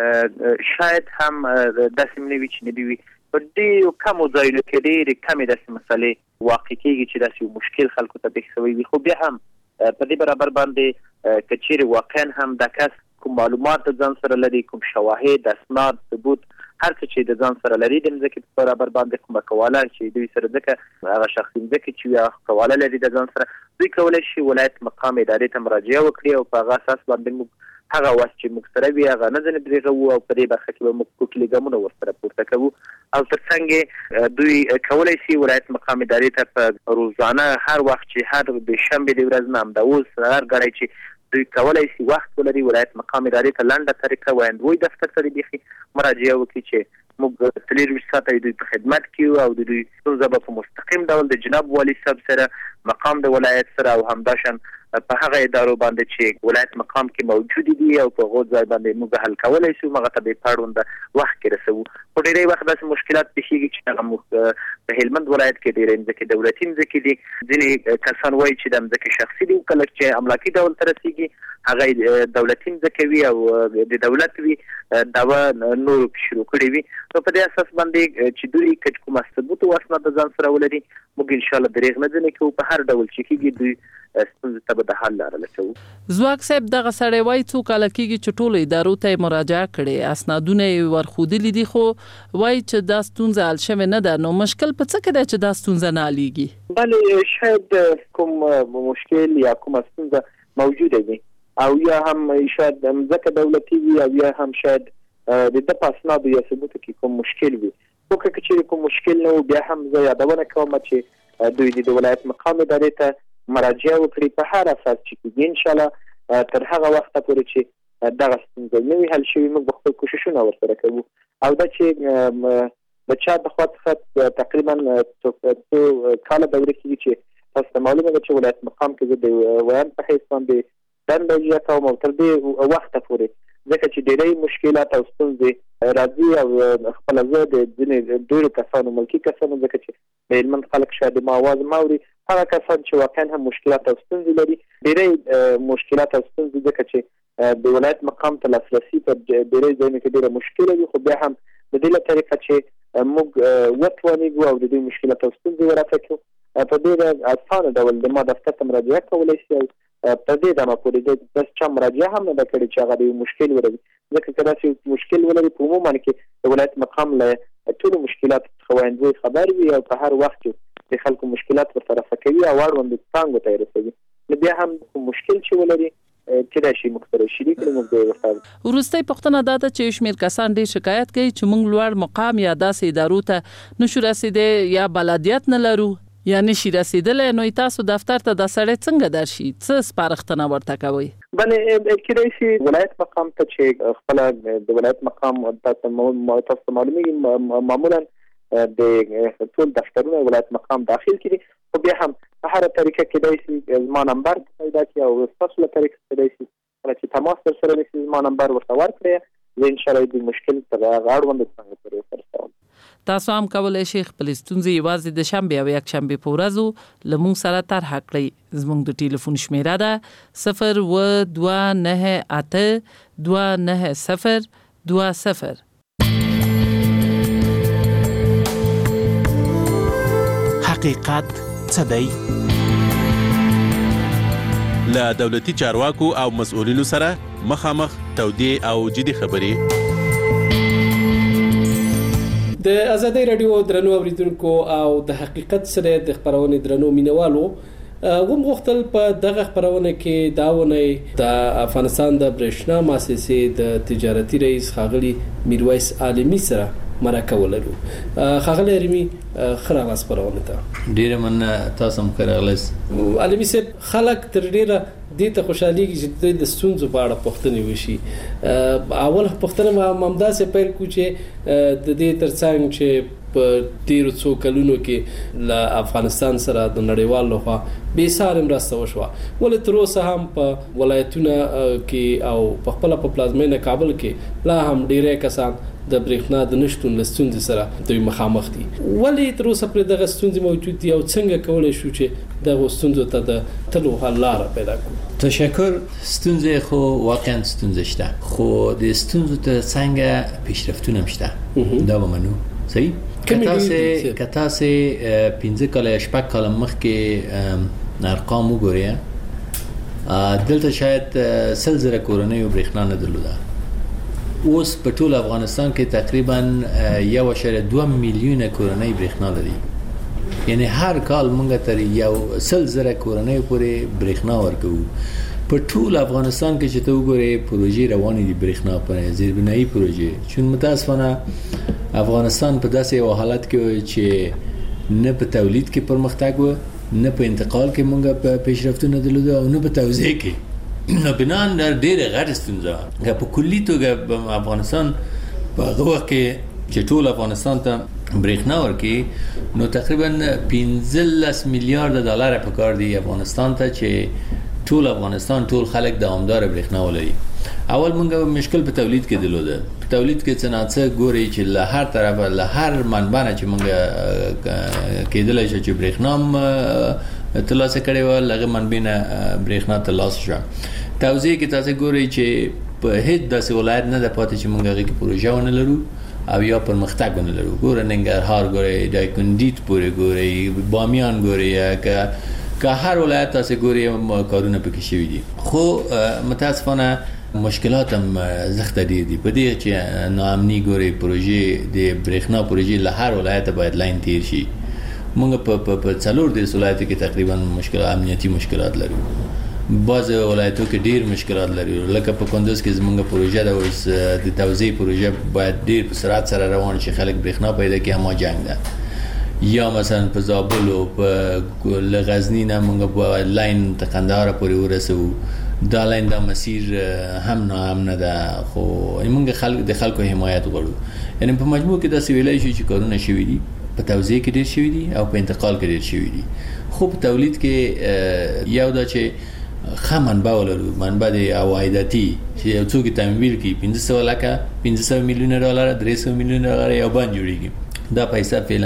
دي شاید هم داسې نه وي چې نه دي وي په ډېرو کمو ځایونو کې ډېرې کمې داسې مسلې واقع کېږي چې داسې یو مشکل خلکو ته پېښ شوی وي. خو بیا هم په دې برابر باندې که چیرې واقعا هم دا کس کوم معلومات د ځان سره لري کوم شواهد اسناد ثبوت هر څه چې د ځان سره لري د مځکې په برابر باندې کومه کواله چې دوی سره ځکه هغه شخصي مځکې چې یا کواله لري د ځان سره دوی کولی شي ولایت مقام ادارې ته مراجعه وکړي او په هغه اساس باندې موږ هغه وخت چې موږ سره وي هغه نه ځنې درېغه وو او په دې برخه کې به موږ کوکلي ګامونه ورسره پورته کوو او تر څنګ دوی کولی شي ولایت مقام ادارې ته په روزانه هر وخت چې هر د شنبې د ورځ نه همدا اوس هر ګړی چې دوی کولی شي وخت ولري ولایت مقام ادارې ته لنډه طریقه ویاندوی دفتر ته بیخي مراجعه وکړي چې موږ څلېرویشت ساعته دوی په خدمت کې او د دوی ستونزه به په مستقیم ډول د جناب والي صاحب سره مقام د ولایت سره او همداشان په هغه ادارو باندې چې ولایت مقام کې موجود دي او په هغو ځای باندې موږ حل کولی شو هغه ته به پاړونده وخت کې رسوو. خو ډېری وخت داسې مشکلات پېښېږي چې هغه موږ په هلمند ولایت کې ډېرې مځکې دولتي مځکې دي. ځینې کسان وایي چې د مځکې شخصي دي کله چې املاکي ډول ته رسېږي هغه دولتي مځکې وي او د دولت وي دعوه نورو شروع کړې وي. نو په دې اساس باندې چې دوی که کوم ثبوت او اسناد د ځان سره ولري موږ انشاءالله درېغ نه ځنې کوو په هر ډول چې کېږي دوی ستونزې ته به د حل لاره لټوو. ځواک صاحب دغه سړی وایي څو کاله کېږي چې ټولو ادارو ته یې مراجعه کړې اسنادونه یې ورښودلي دي خو وایي چې دا ستونزه حل شوې نه ده. نو مشکل په څه کې دی چې دا ستونزه نه حلېږي؟ بلې شاید کوم مشکل یا کومه ستونزه موجوده وي او یا هم شاید مځکه دولتي وي او یا هم شاید د ده په اسنادو یا ثبوتو کې کوم مشکل وي. خو که چېرې کوم مشکل نه و بیا هم زه یادونه کوم چې دوی د ولایت مقام ادارې ته مراجعه وکړي په هر اساس چې کېږي انشاءالله تر هغه وخته پورې چې دغه ستونزه نه وي حل شوي موږ به خپل کوششونه ورسره کوو. او دا چې د چا د خوا څخه تقریبا څو کاله دورې کېږي چې تاسو ته معلومه ده چې ولایت مقام کې زه د ویاند په حیث باندې دنده اجرا کوم او تر دې وخته پورې ځکه چې ډېری مشکلات او ستونزې راځي او خپله زه د ځینې ډېرو کسانو ملکي کسانو ځکه چې د هلمند خلک شاید ما آواز ما اوري هغه کسان چې واقعا هم مشکلات او ستونزې لري ډېری مشکلات او ستونزې ځکه چې د ولایت مقام ته لاسرسي په ډېری ځایونو کې ډېره مشکله وي خو بیا هم د دې له طریقه چې موږ وتوانېږو او د دوی مشکلات او ستونزې ورافع کړو په ډېره اسانه ډول د ما دفتر ته مراجعه کولی شي او په دې دمه پورې د داسې چا مراجعه هم نه ده کړې چې هغه د یو مشکل ولري ځکه که داسې مشکل ولري په عموما کې د ولایت مقام له ټولو مشکلاتو څخه ویاندوی خبر وي او په هر وخت کې د خلکو مشکلات ورته رفع کوي او اړوندو څانګو ته یې رسوي. نو بیا هم مشکل چې ولري کېدای شي موږ سره شریک کړو موږ به یې ورته. وروستۍ پوښتنه دا ده چې شمېر کسان ډېر شکایت کوي چې موږ لوړ مقام یا داسې ادارو ته نشو رسېدی یا بلدیت نه لرو یا نشي رسېدلی. نو تاسو دفتر ته دا سړی څنګه درشي څه سپارښتنه ورته کوئ؟ بلې کېدای شي ولایت مقام ته چې خپله د ولایت مقام تاسو ته معلومېږي معمولا د ټول دفترونه ولایت مقام داخل کړي خو بیا هم په هره طریقه کېدای شي زما نمبر پیدا کړي او ستاسو له طریقه کېدای شي کله چې تماس در سره نشي زما نمبر ورته ورکړئ زه ان شاء الله د مشکل تر هغه اړوند څنګه پورې ورسوم. تاسو هم کولی شئ خپل ستونزې یوازې د شنبې او یکشنبې په ورځو له موږ سره طرح کړئ. زموږ د ټلیفون شمیره ده صفر اووه دوه نهه اته دوه نهه صفر دوه صفر. حقیقت څه دی؟ له دولتي چارواکو او مسؤلینو سره مخامخ تودې او جدي خبرې. د ازادي رادیو درنو اوریدونکو او د حقیقت سره د خبرونې درنو مینوالو وګم غوښتل په دغه خبرونه کې داونه د افغانستان د برېښنا مؤسسې د تجارتي رئیس خاغلی میرویس عالمي سره مرکه ولرو. خاغلی عالمي خراغاس خبرونه ته ډیره من تاسو هم خراغلاس عالمي سه خلک تر ډیره د ته خوشحالي چې د ستونزو په اړه پوښتنه وشي. اول پوښتنه ممداز پیل کو چې د دې ترڅنګ چې په ډیرو څو کلونو کې له افغانستان سره د نړیوال لخوا به سارم راسته وشو ولې تر اوسه هم په ولایتونو کې او په خپل په پلازمینه کابل کې لا هم ډیره کسان د برېښنا د نشټون لستونځ سره دوی مخامخ دي. ولې تر اوسه پر دغه ستونزې موجود دي او څنګه کولای شو چې دغه ستونزو ته د تلو حل لار پیدا کړو؟ تشکر. ستونزې خو واقعا ستونزې شته خو د ستونزو ته څنګه پیشرفتونه مشته دا ومنو. صحیح. کتاسه کتاسه پنځه کاله شپږ کاله مخکې ارقام وګورئ دلته شاید سل زره کورنۍ برېښنا نه درلوده. اوس په ټول افغانستان کې تقریبا یو اشاریه دوه میلیونه کورنۍ برېښنا لري. یعنی هر کال موږ تر یو سل زره کورنۍ پورې برېښنا ورکوو. په ټول افغانستان کې چې ته وګورې پروژې روانې دي برېښنا په زیربنایي پروژې چون متاسفانه افغانستان په داسې یو حالت کې چې نه په تولید کې پرمختګ و نه په انتقال کې موږ په پیشرفتونه درلوده او نه په توزیع کې. نو بنان ډېره غټه ستونزه ده په کلي توګه افغانستان په هغه وخت کې چې ټول افغانستان ته برېښنا ورکړي نو تقریبا پنځلس میلیارډ ډالر په کار دی افغانستان ته چې ټول افغانستان ټول خلک دوامدار برېښنا ولري. اول مونږ مشکل په تولید کې درلوده. په تولید کې څنګه ګوري چې له هر طرفه له هر منبع چې مونږ کېدل چې برېښنا ترلاسه کړي و لغه منبع نه برېښنا ترلاسه شو. توزیع کې تاسو ګوري چې په هیڅ داسې ولایت نه د پاتې چې مونږ هغه کې پروژه ونه لرو او یا پرمختګ ونه لرو. ګور ننګرهار ګوري د کندیت پورې ګوري بامیان ګوري که که هر ولایت تاسو ګوري کارونه پکې شوي دي خو متاسفانه مشکلات هم زخت دي دي په دې چې ناامني ګوري پروژې د برېښنا پروژې له هر ولایت باید لاین تیر شي. موږ په په څلور د ولایتو کې تقریبا مشکلات امنیتي مشکلات لرو. بعض ولایتو کې ډیر مشکلات لري لکه په کندوز کې زمونږ پروژه د اوس د توزیع پروژه باید ډیر په سرعت سره روان شي خلک برېښنا پیدا کړي هم جنگ ده. یا مثلا په زابل او په غزنی نه موږ په لاین ته قندهار پورې ورسو دا لاین د مسیر هم نه هم نه ده خو موږ خلک د خلکو حمایت غواړو. یعنی په مجموع کې دا سویلای شي چې کارونه شوي دي په توزیع کې ډیر شوي دي او په انتقال کې ډیر شوي دي. خو په تولید کې یو دا چې خام منبع ولرو منبع د عوایداتي چې یو څوک تمویل کوي پنځه سوه لکه پنځه سوه میلیونه ډالر درې سوه میلیونه ډالر یو باندې جوړیږي. دا پیسې فعلا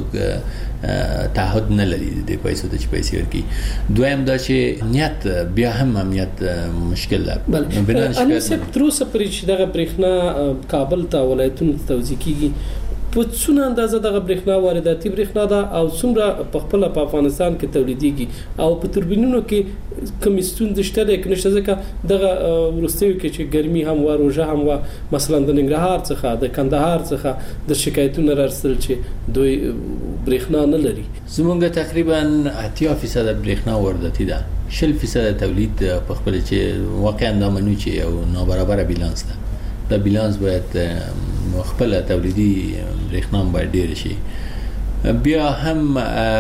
څوک تعهد نه لري د پیسو د پیسې ورکی. دویم دا چې امنیت بیا هم امنیت مشکل ده. بل ان سپ تروسه پرې چې دغه برېښنا کابل ته ولایتونو ته توزیع کیږي په څونه اندازه دغه برېښنا وارداتي برېښنا ده او څومره په خپل په افغانستان کې تولیدېږي او په توربینونو کې کوم ستونزې شته ده کنه ځکه دغه ورستیو کې چې ګرمي هم و روزه هم و مثلا د ننګرهار څخه د کندهار څخه د شکایتونو راځل چې دوی برېښنا نه لري. زمونږ تقریبا اتیا فیصد برېښنا وارداتي ده. شل فیصد تولید په خپل چې واقعا دا منو چې یو نابرابر بیلانس ده. دا بیلانس باید خپل تولیدي برېښنا باید ډیر شي. بیا هم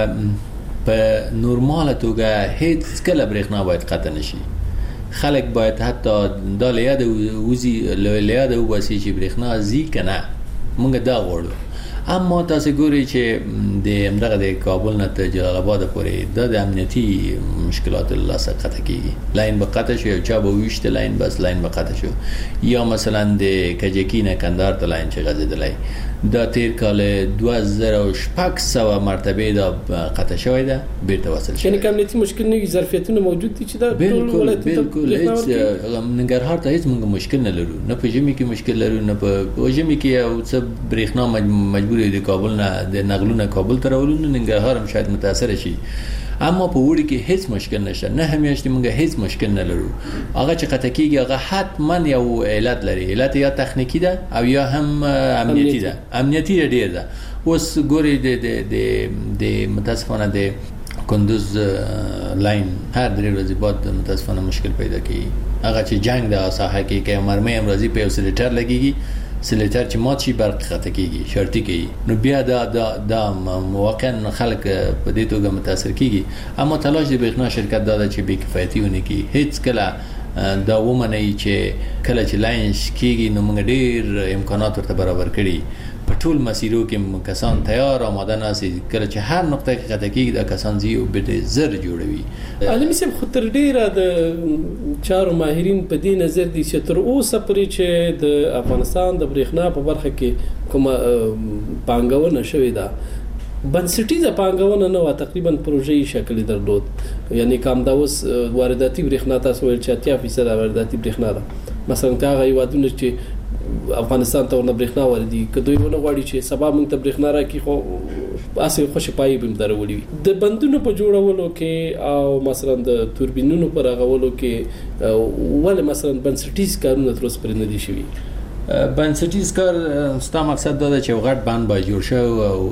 په نورماله توګه هیڅ کله برېښنا باید قطع نشي. خلک باید حتی دا لیاد وزي لیاد واسي چې برېښنا زی کنه موږ دا غواړو اما تاسو ګوري چې د همدغه د کابل نه ته جلال آباد پورې د امنیتي مشکلات الله سره قطع کیږي لاین به قطع شي او چا به ویشت لاین بس لاین به قطع شو یا مثلا د کجکی نه کندهار ته لاین چې غځیدلای دا تیر کال دوه هزار و شپږ مرتبه دا قطع شوی ده بیرته وصل شي یعنی امنیتي مشکل نه ظرفیتونه موجود دي چې دا ټول ولایت بالکل هیڅ ننګرهار ته هیڅ موږ مشکل نه لرو نه په ژمي کې مشکل لرو نه په ژمي کې او څه برېښنا مجبور دی کابل نه د نقلونه کابل ته راولو ننګرهار هم شاید متاثر شي اما په وړي کې هیڅ مشکل نشته نه همیاشتي موږ هیڅ مشکل نه لرو هغه چې قطع کیږي هغه حتما یو علت لري علت یا تخنیکی ده او یا هم امنیتي ده امنیتي ډیر ده اوس ګوري د د د متاسفانه د کندوز لاین هر درې ورځې بعد متاسفانه مشکل پیدا کوي هغه چې جنگ د ساحه کې کې مرمۍ امروزي په سلیټر لګيږي سلیټر چې مات شي برق قطع کیږي شرطي کوي نو بیا دا دا دا واقعا خلک په دې توګه متاثر کیږي اما تلاش د برېښنا شرکت دا چې بې کفایتي ونه کی هیڅ کله دا ومني چې کله چې لاین کیږي نو موږ ډېر امکانات ورته برابر کړي په ټول مسیرو کې کسان تیار آماده ناسي کله چې هر نقطه کې قطع کیږي دا کسان زی او به زر جوړوي علي سیب خو تر ډیره د چارو ماهرین په دې نظر دي چې تر اوسه پرې چې د افغانستان د برېښنا په برخه کې کومه پانګونه شوې ده بنسټیزه پانګونه نه و تقریبا پروژې شکل درلود یعنی کوم دا اوس وارداتي برېښنا تاسو ول چې اتیا فیصد وارداتي برېښنا ده مثلا هغه یوادونه چې افغانستان ته ورنه برېښنا واردي کدوې ونه غواړي چې سبا موږ ته برېښنا راکړي خو اسې خوشی پای به درولي د بندونو په جوړولو کې او مثلا د توربینونو پر غولو کې ول مثلا بنسټیز کارونه تر اوسه پرې نه دي شوي بنسټیز کار ستا مقصد دا چې غټ بند به جوړ شو او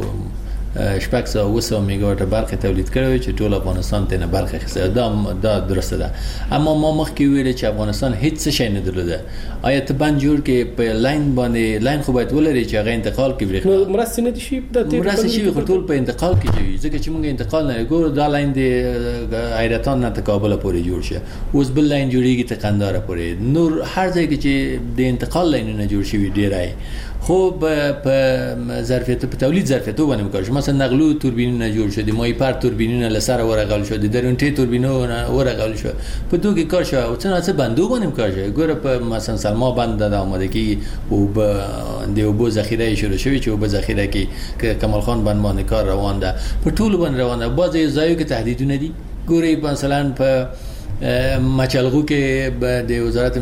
شپږ سوه اوه سوه میگاواټ برق تولید کړی چې ټول افغانستان ته نه برق اخیسته دا دا درسته ده اما ما مخکې ویل چې افغانستان هیڅ شی نه درلوده آیا ته بند جوړ کې په لاین باندې لاین خو باید ولري چې هغه انتقال کې برېښنا مرستې نه دي شي د تیر مرستې شي خو ټول په انتقال کې دي ځکه چې موږ انتقال نه ګورو دا لاین د حیرتان نه کابل پورې جوړ شي اوس بل لاین جوړیږي ته قندهار پورې نور هر ځای کې چې د انتقال لاینونه جوړ شي ډیرای خو په ظرفیت په تولید ظرفیتو باندې وکړو مثلا نقلو توربینونه جوړ شو د مای پر توربینونه لسره ورغل شو د درونټي توربینونه ورغل شو په دوی کار شو او څنګه څه بندو باندې کار شو ګوره په مثلا سلما بند د آماده کی او د اوبو ذخیره شروع شوی چې اوبو ذخیره کې کمال خان بند باندې کار روان ده په ټول باندې روان ده بعضی ځایو کې تهدیدونه دي ګوري مثلا په مچلغو کې د وزارت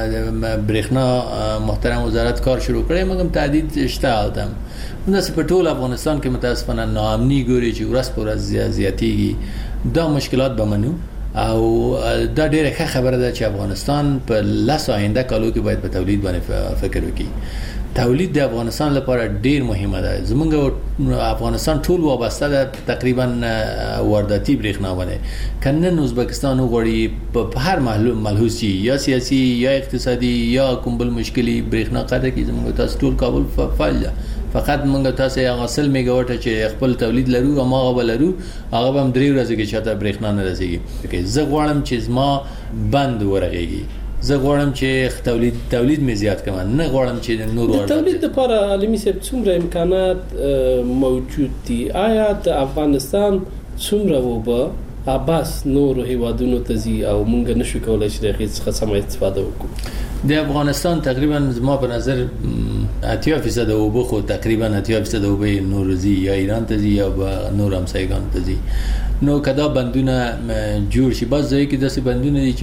برېښنا محترم وزارت کار شروع کړی مګم تهدید شته البته نو په ټول افغانستان کې متاسفانه ناامني ګوري چې ورځ پر ورځ زیاتېږي دا مشکلات به منو او دا ډېره ښه خبره ده چې افغانستان په لس آینده کالو کې باید په تولید باندې فکر وکړي تولید د افغانستان لپاره ډیر مهمه ده زمونږ افغانستان ټول وابسته ده تقریبا وارداتي برېښنا باندې کنن ازبکستان وغوړي په هر ملحوظ شي یا سیاسي یا اقتصادي یا کوم بل مشکلي برېښنا قاعده کې زمونږ تاسو ټول کابل فعال فقط موږ تاسو هغه سل میگاواټ چې خپل تولید لرو او ما غو لرو هغه هم درې ورځې کې شاته برېښنا نه رسیږي زه غواړم چې ما بند ورغېږي زه غواړم چې تولید تولید مې زیات کړم نه غواړم چې نور ورته تولید لپاره عالمي سب څومره امکانات موجود دي آیا د افغانستان څومره وبا اباس نور هیوادونو ته زی او مونږ نشو کولای چې دغه څخه سم استفاده وکړو د افغانستان تقریبا زما په نظر اتیا فیصد وبو خو تقریبا اتیا فیصد وبو نورزی یا ایران ته زی یا نور همسایگان ته زی نو کدا بندونه جوړ شي باز ځای کې داسې بندونه دي چې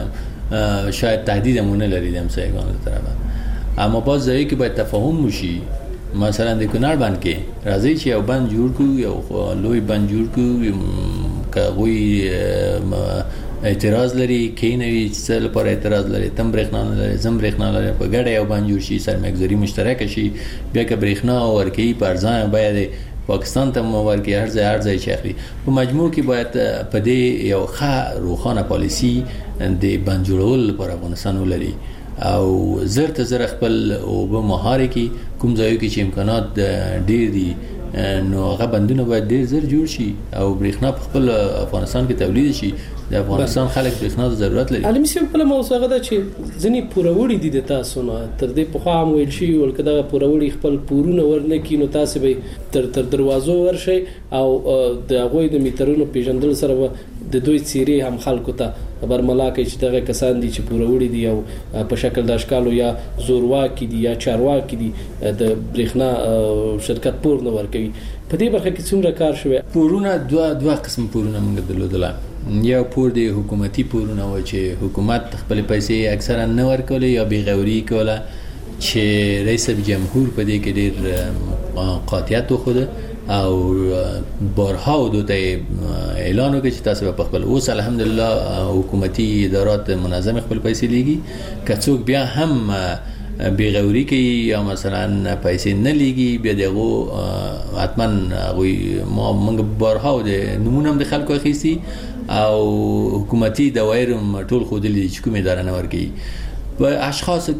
هغه شاید تهدید مونږ لري د همسایگانو له طرفه اما باز ځای کې باید تفاهم وشي مثلا د کونړ باندې کې راځي چې یو بند جوړ کو یو لوی بند جوړ کو کوي اعتراض لري کینوي څل پر اعتراض لري تم برېښنا لري زم برېښنا لري په ګډه یو بند جوړ شي سرمایه‌ګذاري مشترک شي بیا که برېښنا ورکي پر ځای باید پاکستان ته ورکي هر ځای هر ځای چخري په مجموع کې باید په دې یو ښه روخانه پالیسی د بند جوړول پر افغانستان ولري او زر ته زر خپل او به مهاره کې کوم ځایو کې چې امکانات ډېر دي نو هغه بندونه باید ډېر زر جوړ شي او برېښنا په خپل افغانستان کې تولید شي د افغانستان خلک برېښنا ته ضرورت لري. علي مسیب په موضوع غدا چې ځنی پوروړي دي د تاسو نه تر دې په خام ویل شي ولکه دا پوروړي خپل پورونه ورنکې نو تاسو به تر تر دروازو ورشي او د غوي د میټرونو پیژندل سره د دوی چیرې هم خلکو ته برملا کوي چې دغه کسان دي چې پوروړي دي او په شکل د اشکالو یا زورواکي دي یا چارواکي دي د برېښنا شرکت پور نه ورکوي. په دې برخه کې څومره کار شوی؟ پورونه دوه دوه قسم پورونه موږ درلودل. یا پور دی حکومتي پورونه و چې حکومت خپل پیسې اکثرا نه ورکولې یا بې غوري کوله چې رئیس جمهور په دې کې ډېر قاطعیت وښوده او بارها ودوته اعلان وکړ چې تاسو په خپل اوس الحمدلله حکومتي ادارات منظم خپل پیسې لیږي که څوک بیا هم بې غوري کوي یا مثلا پیسې نه لیږي بیا دغه حتما غوي ما موږ بارها د نمونه هم د خلکو اخیستي او حکومتي دوایر ټول خودلی چې کومه اداره نه ورګي په اشخاصو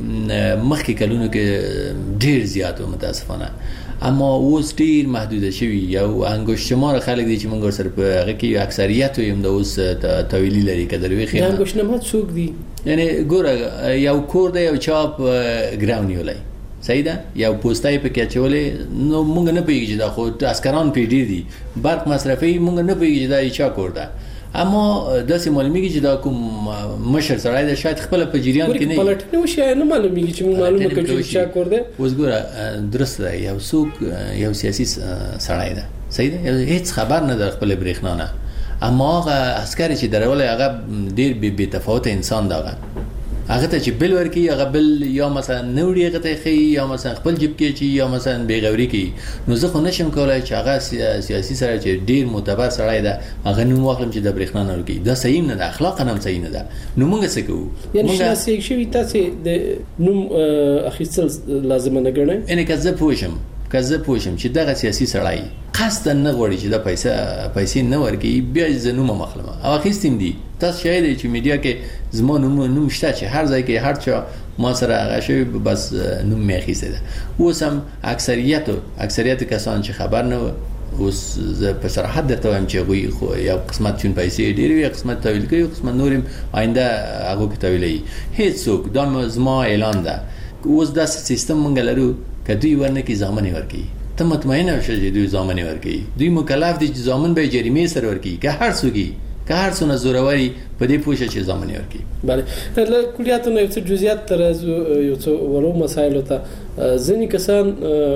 کې مخکې کلونو کې ډیر زیات متاسفانه اما اوس ډیر محدود شوی یو انګوش شمار خلک دي چې موږ سره په هغه کې اکثریت ویم د اوس تویلی لري کډر وی خیر انګوش نه څوک دي یعنی ګوره یو کور دی یو چاپ ګراونډ یولای صحیح ده یو پوسټای په کې چولې نو موږ نه پیږي چې دا خو عسکران پی ډیر دي برق مصرفي موږ نه پیږي چې دا چا کور ده اما داسې معلومیږي چې دا کوم مشر سړی د شاید خپل په جریان کې نه پلټنه وشي نه معلومیږي چې معلومه کوي چې چا کور ده. اوس ګوره درست ده یو څوک یو سیاسي سړی ده صحیح ده هیڅ خبر نه در خپل برېښنا نه اما هغه عسکر چې درول هغه ډیر بې تفاوت انسان ده هغه ته چې بل ورکی هغه بل یا مثلا نوړي هغه ته خي یا مثلا خپل جيب کې چې یا مثلا بې غوري کوي نو زه خو نشم کولای چې هغه سیاسي سره چې ډیر معتبر سړی ده هغه نو واخلم چې د برېښنا نه ورکی دا صحیح نه ده اخلاقا هم صحیح نه ده نو موږ څه کوو یعنی شاسي شوی تاسو د نوم اخیستل لازم نه ګڼئ ان که زه پوښم که زه پوښم چې دغه سیاسي سړی قصد نه غوړي چې د پیسې پیسې نه ورکي بیا زنومه مخلمه او اخیستیم دي تاسو شاید چې میډیا کې زمون نوم شته چې هر ځای کې هر چا ما سره هغه شوی بس نوم می اخیسته ده اوس هم اکثریت اکثریت کسان چې خبر نه اوس په صراحت درته وایم چې غوي خو یو قسمت چون پیسې ډېر وي قسمت تویل کوي قسمت نورم آینده هغه کې تویلي هیڅ څوک دا زما اعلان ده اوس دا سیستم مونږ لرو کدی ورنه کې ځامن ورکی ته مطمئن اوسه چې دوی ځامن ورکی دوی مکلف دي چې ځامن به جریمه سره ورکی که هر څوګي که هر څونه زوروري په دې پوښتنه چې ځامن ورکی bale له کلیاتونو یو څه جزئیات تر یو څه ورو مسایلو ته ځینې کسان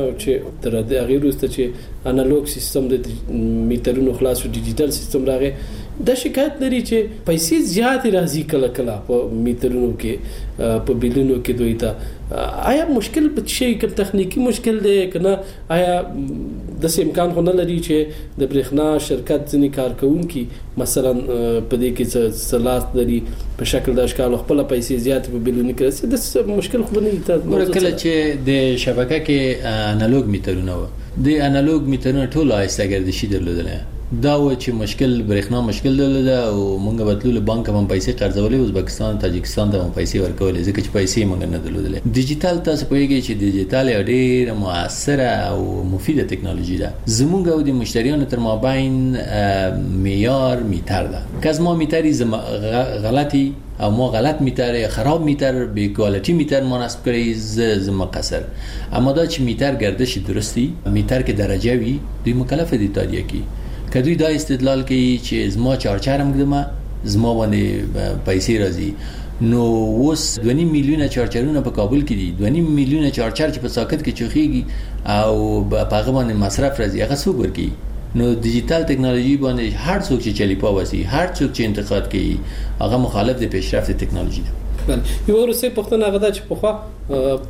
چې تر دې غیر واست چې انالوګ سیستم د میټرونو خلاص او ډیجیټل سیستم راغی د شکایت لري چې پیسې زیات راځي کله کله په میټرونو کې په بیلونو کې دوی ته آیا مشکل په شي کوم تخنیکی مشکل دی کنه آیا د امکان خو نه لري چې د برېښنا شرکت ځینې کارکونکي مثلا په دې کې صلاحیت لري په شکل د اشکال خپل پیسې زیات په بیلونو کې رسي د مشکل خو نه دی کله چې د شبکه کې انالوګ میټرونه و د انالوګ میټرونه ټول آیسته ګرځي درلودل دا و چې مشکل برېښنا مشکل درلوده او مونږ بتلول بانک هم پیسې قرضولې ازبکستان تاجکستان ته هم پیسې ورکولې ځکه چې پیسې مونږ نه درلودلې ډیجیټل تاسو پوهیږئ چې ډیجیټل ډېر موثره او مفیده ټکنالوژي ده زمونږ او د مشتریانو تر مابین معیار میټر ده که ما میټری زم غلطي او ما غلط میټر خراب میټر بی کوالټي میټر مناسب کړی ز زم قصر اما دا چې میټر گردش درستی میټر کې درجه وي دوی مکلف دي تادیه کی کدوی دا استدلال کوي چې زما چارچارم ګدمه زما باندې پیسې راځي نو اوس دوه نیم میلیونه چارچرونه په کابل کې دي دوه نیم میلیونه چارچر چې په ساکت کې چوخيږي او په هغه باندې مصرف راځي هغه څوک ورکي نو ډیجیټل ټکنالوژي باندې هر څوک چې چلی پاوسی هر څوک چې انتقاد کوي هغه مخالف د پیشرفت ټکنالوژي ده یو ورسې پښتنه غدا چې په خوا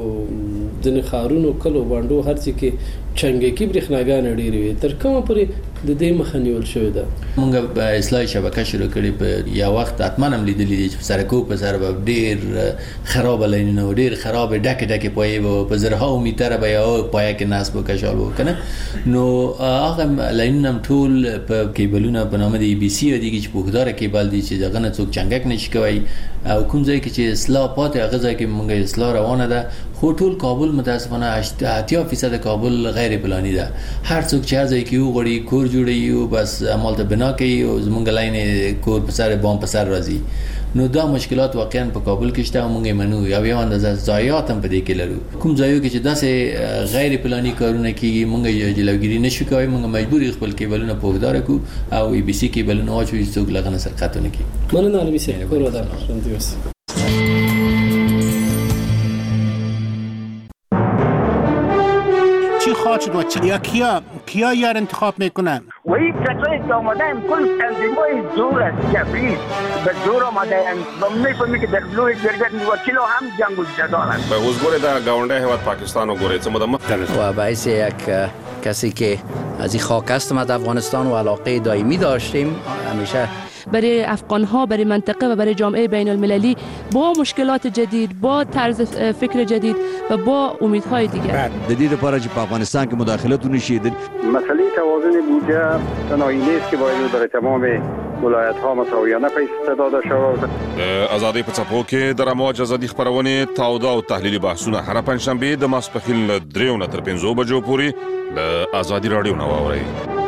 په ځنې خارونو کلو باندې هر څه کې چنګکی برېښناګان ډېری وي تر کومه پورې د دې مخه نیول شوې ده موږ په اصلاحي شبکه شروع کړې په یو وخت اتمنه هم لیدلې دي چې سرکو په سر به ډېر خراب لاینونه ډېر خراب ډکه ډکه پوي په زرهاو میټر به یو پوي کې ناس به کښال وکنه نو هغه لاینونه ټول په کیبلونه په نامه د ای بي سي دي چې په خدای کیبل دي چې دغه نه څوک چنګک نشي کوي او کوم ځای کې چې اصلاح پاتې هغه ځای کې موږ اصلاح روانه ده خو ټول کابل متاسفانه اتیا فیصد کابل غیر پلاني ده هر څوک چې ځای کې وغړي کور جوړي او بس عمل ته بنا کوي او زمونږ لاین کور په سر بام په سر راځي نو دا مشکلات واقعا په کابل کې شته موږ منو یو یو اندازه ضایعات هم په دې کې لرو کوم ځایو کې چې داسې غیر پلاني کارونه کیږي موږ جلوګیری نشو کوي موږ مجبور خپل کیبلونه پوښدار کو او ای بي سي کیبلونه واچوي څوک لغنه سرقتونه کوي مننه علي سي کور ودان شوندیوس چی خواهد شد و چی یا کیا کیا یار انتخاب میکنن و این کسایی که آمدن کل تنظیمای زور است جبری به زور آمدن و میفهمی که در لوی گرگت وکیل هم جنگ و جدال است به حضور در گاونده هواد پاکستان و گوره چه مدام و باعث یک کسی که از این خاک است ما افغانستان و علاقه دائمی داشتیم همیشه برای افغان‌ها برای منطقه و برای جامعه بین المللی با مشکلات جدید با طرز فکر جدید و با امیدهای دیگر د دې لپاره چې په افغانستان کې مداخلت ونشي مسئله توازن بودجه تنهایی نیست که باید برای تمام ولایت‌ها مساویانه پیسې داده شود ازادي په څپو کې د رموج ازادي خبرونه تاوده او تحلیلي بحثونه هر پنځشنبه د ماسپخیل دریو نه تر پنځو بجو پورې د ازادي رادیو نو اوري